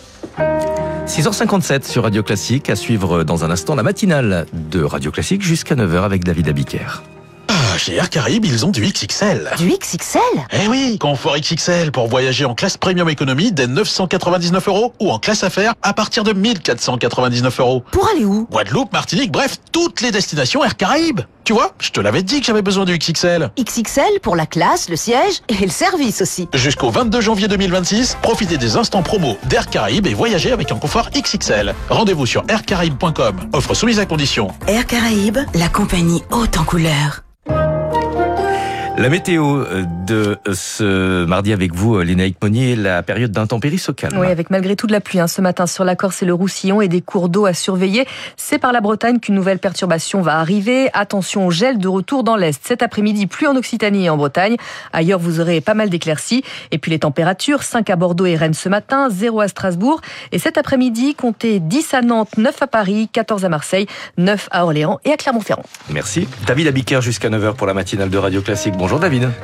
6h57 sur Radio Classique. À suivre dans un instant la matinale de Radio Classique jusqu'à 9h avec David Abiker. Chez Air Caraïbes, ils ont du XXL. Du XXL? Eh oui, confort XXL pour voyager en classe premium économie dès 999 € ou en classe affaires à partir de 1499 €. Pour aller où? Guadeloupe, Martinique, bref, toutes les destinations Air Caraïbes. Tu vois, je te l'avais dit que j'avais besoin du XXL. XXL pour la classe, le siège et le service aussi. Jusqu'au 22 janvier 2026, profitez des instants promo d'Air Caraïbes et voyagez avec un confort XXL. Rendez-vous sur aircaraïbes.com. Offre soumise à condition. Air Caraïbes, la compagnie haute en couleurs. La météo de ce mardi avec vous, Lénaïque Monnier, la période d'intempéries se calme. Oui, avec malgré tout de la pluie ce matin sur la Corse et le Roussillon et des cours d'eau à surveiller. C'est par la Bretagne qu'une nouvelle perturbation va arriver. Attention au gel de retour dans l'Est. Cet après-midi, pluie en Occitanie et en Bretagne. Ailleurs, vous aurez pas mal d'éclaircies. Et puis les températures, 5 à Bordeaux et Rennes ce matin, 0 à Strasbourg. Et cet après-midi, comptez 10 à Nantes, 9 à Paris, 14 à Marseille, 9 à Orléans et à Clermont-Ferrand. Merci. David Abiker jusqu'à 9h pour la matinale de Radio Classique. Bonjour David. Bonjour Stéphane.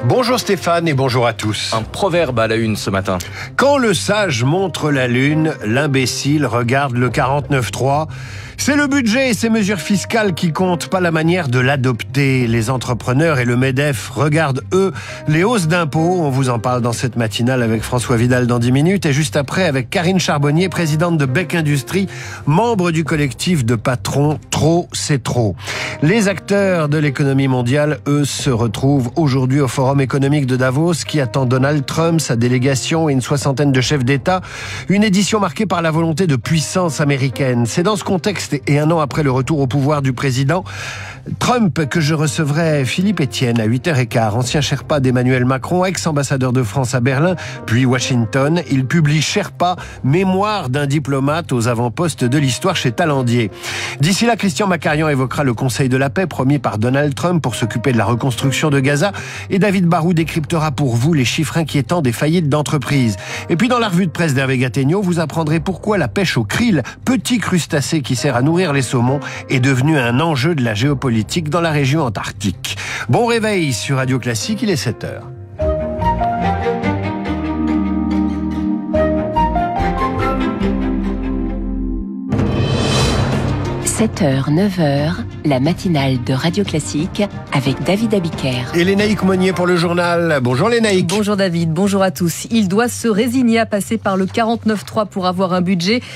Stéphane et bonjour à tous. Un proverbe à la une ce matin. Quand le sage montre la lune, l'imbécile regarde le 49.3. C'est le budget et ses mesures fiscales qui comptent, pas la manière de l'adopter. Les entrepreneurs et le MEDEF regardent, eux, les hausses d'impôts. On vous en parle dans cette matinale avec François Vidal dans 10 minutes. Et juste après, avec Karine Charbonnier, présidente de Bec Industrie, membre du collectif de patrons Trop, c'est trop. Les acteurs de l'économie mondiale, eux, se retrouvent aujourd'hui au Forum économique de Davos qui attend Donald Trump, sa délégation et une soixantaine de chefs d'État. Une édition marquée par la volonté de puissance américaine. C'est dans ce contexte et un an après le retour au pouvoir du président Trump que je recevrai Philippe Etienne à 8h15, ancien Sherpa d'Emmanuel Macron, ex-ambassadeur de France à Berlin, puis Washington. Il publie Sherpa, mémoire d'un diplomate aux avant-postes de l'histoire chez Talandier. D'ici là, Christian Macarian évoquera le Conseil de la paix promis par Donald Trump pour s'occuper de la reconstruction de Gaza et David Barou décryptera pour vous les chiffres inquiétants des faillites d'entreprises. Et puis dans la revue de presse d'Hervé Gattegno, vous apprendrez pourquoi la pêche au krill, petit crustacé qui sert à nourrir les saumons, est devenue un enjeu de la géopolitique dans la région antarctique. Bon réveil sur Radio Classique, il est 7h. 7h, 9h, la matinale de Radio Classique avec David Abiker. Et Lénaïque Monnier pour le journal. Bonjour Lénaïque. Bonjour David, bonjour à tous. Il doit se résigner à passer par le 49.3 pour avoir un budget.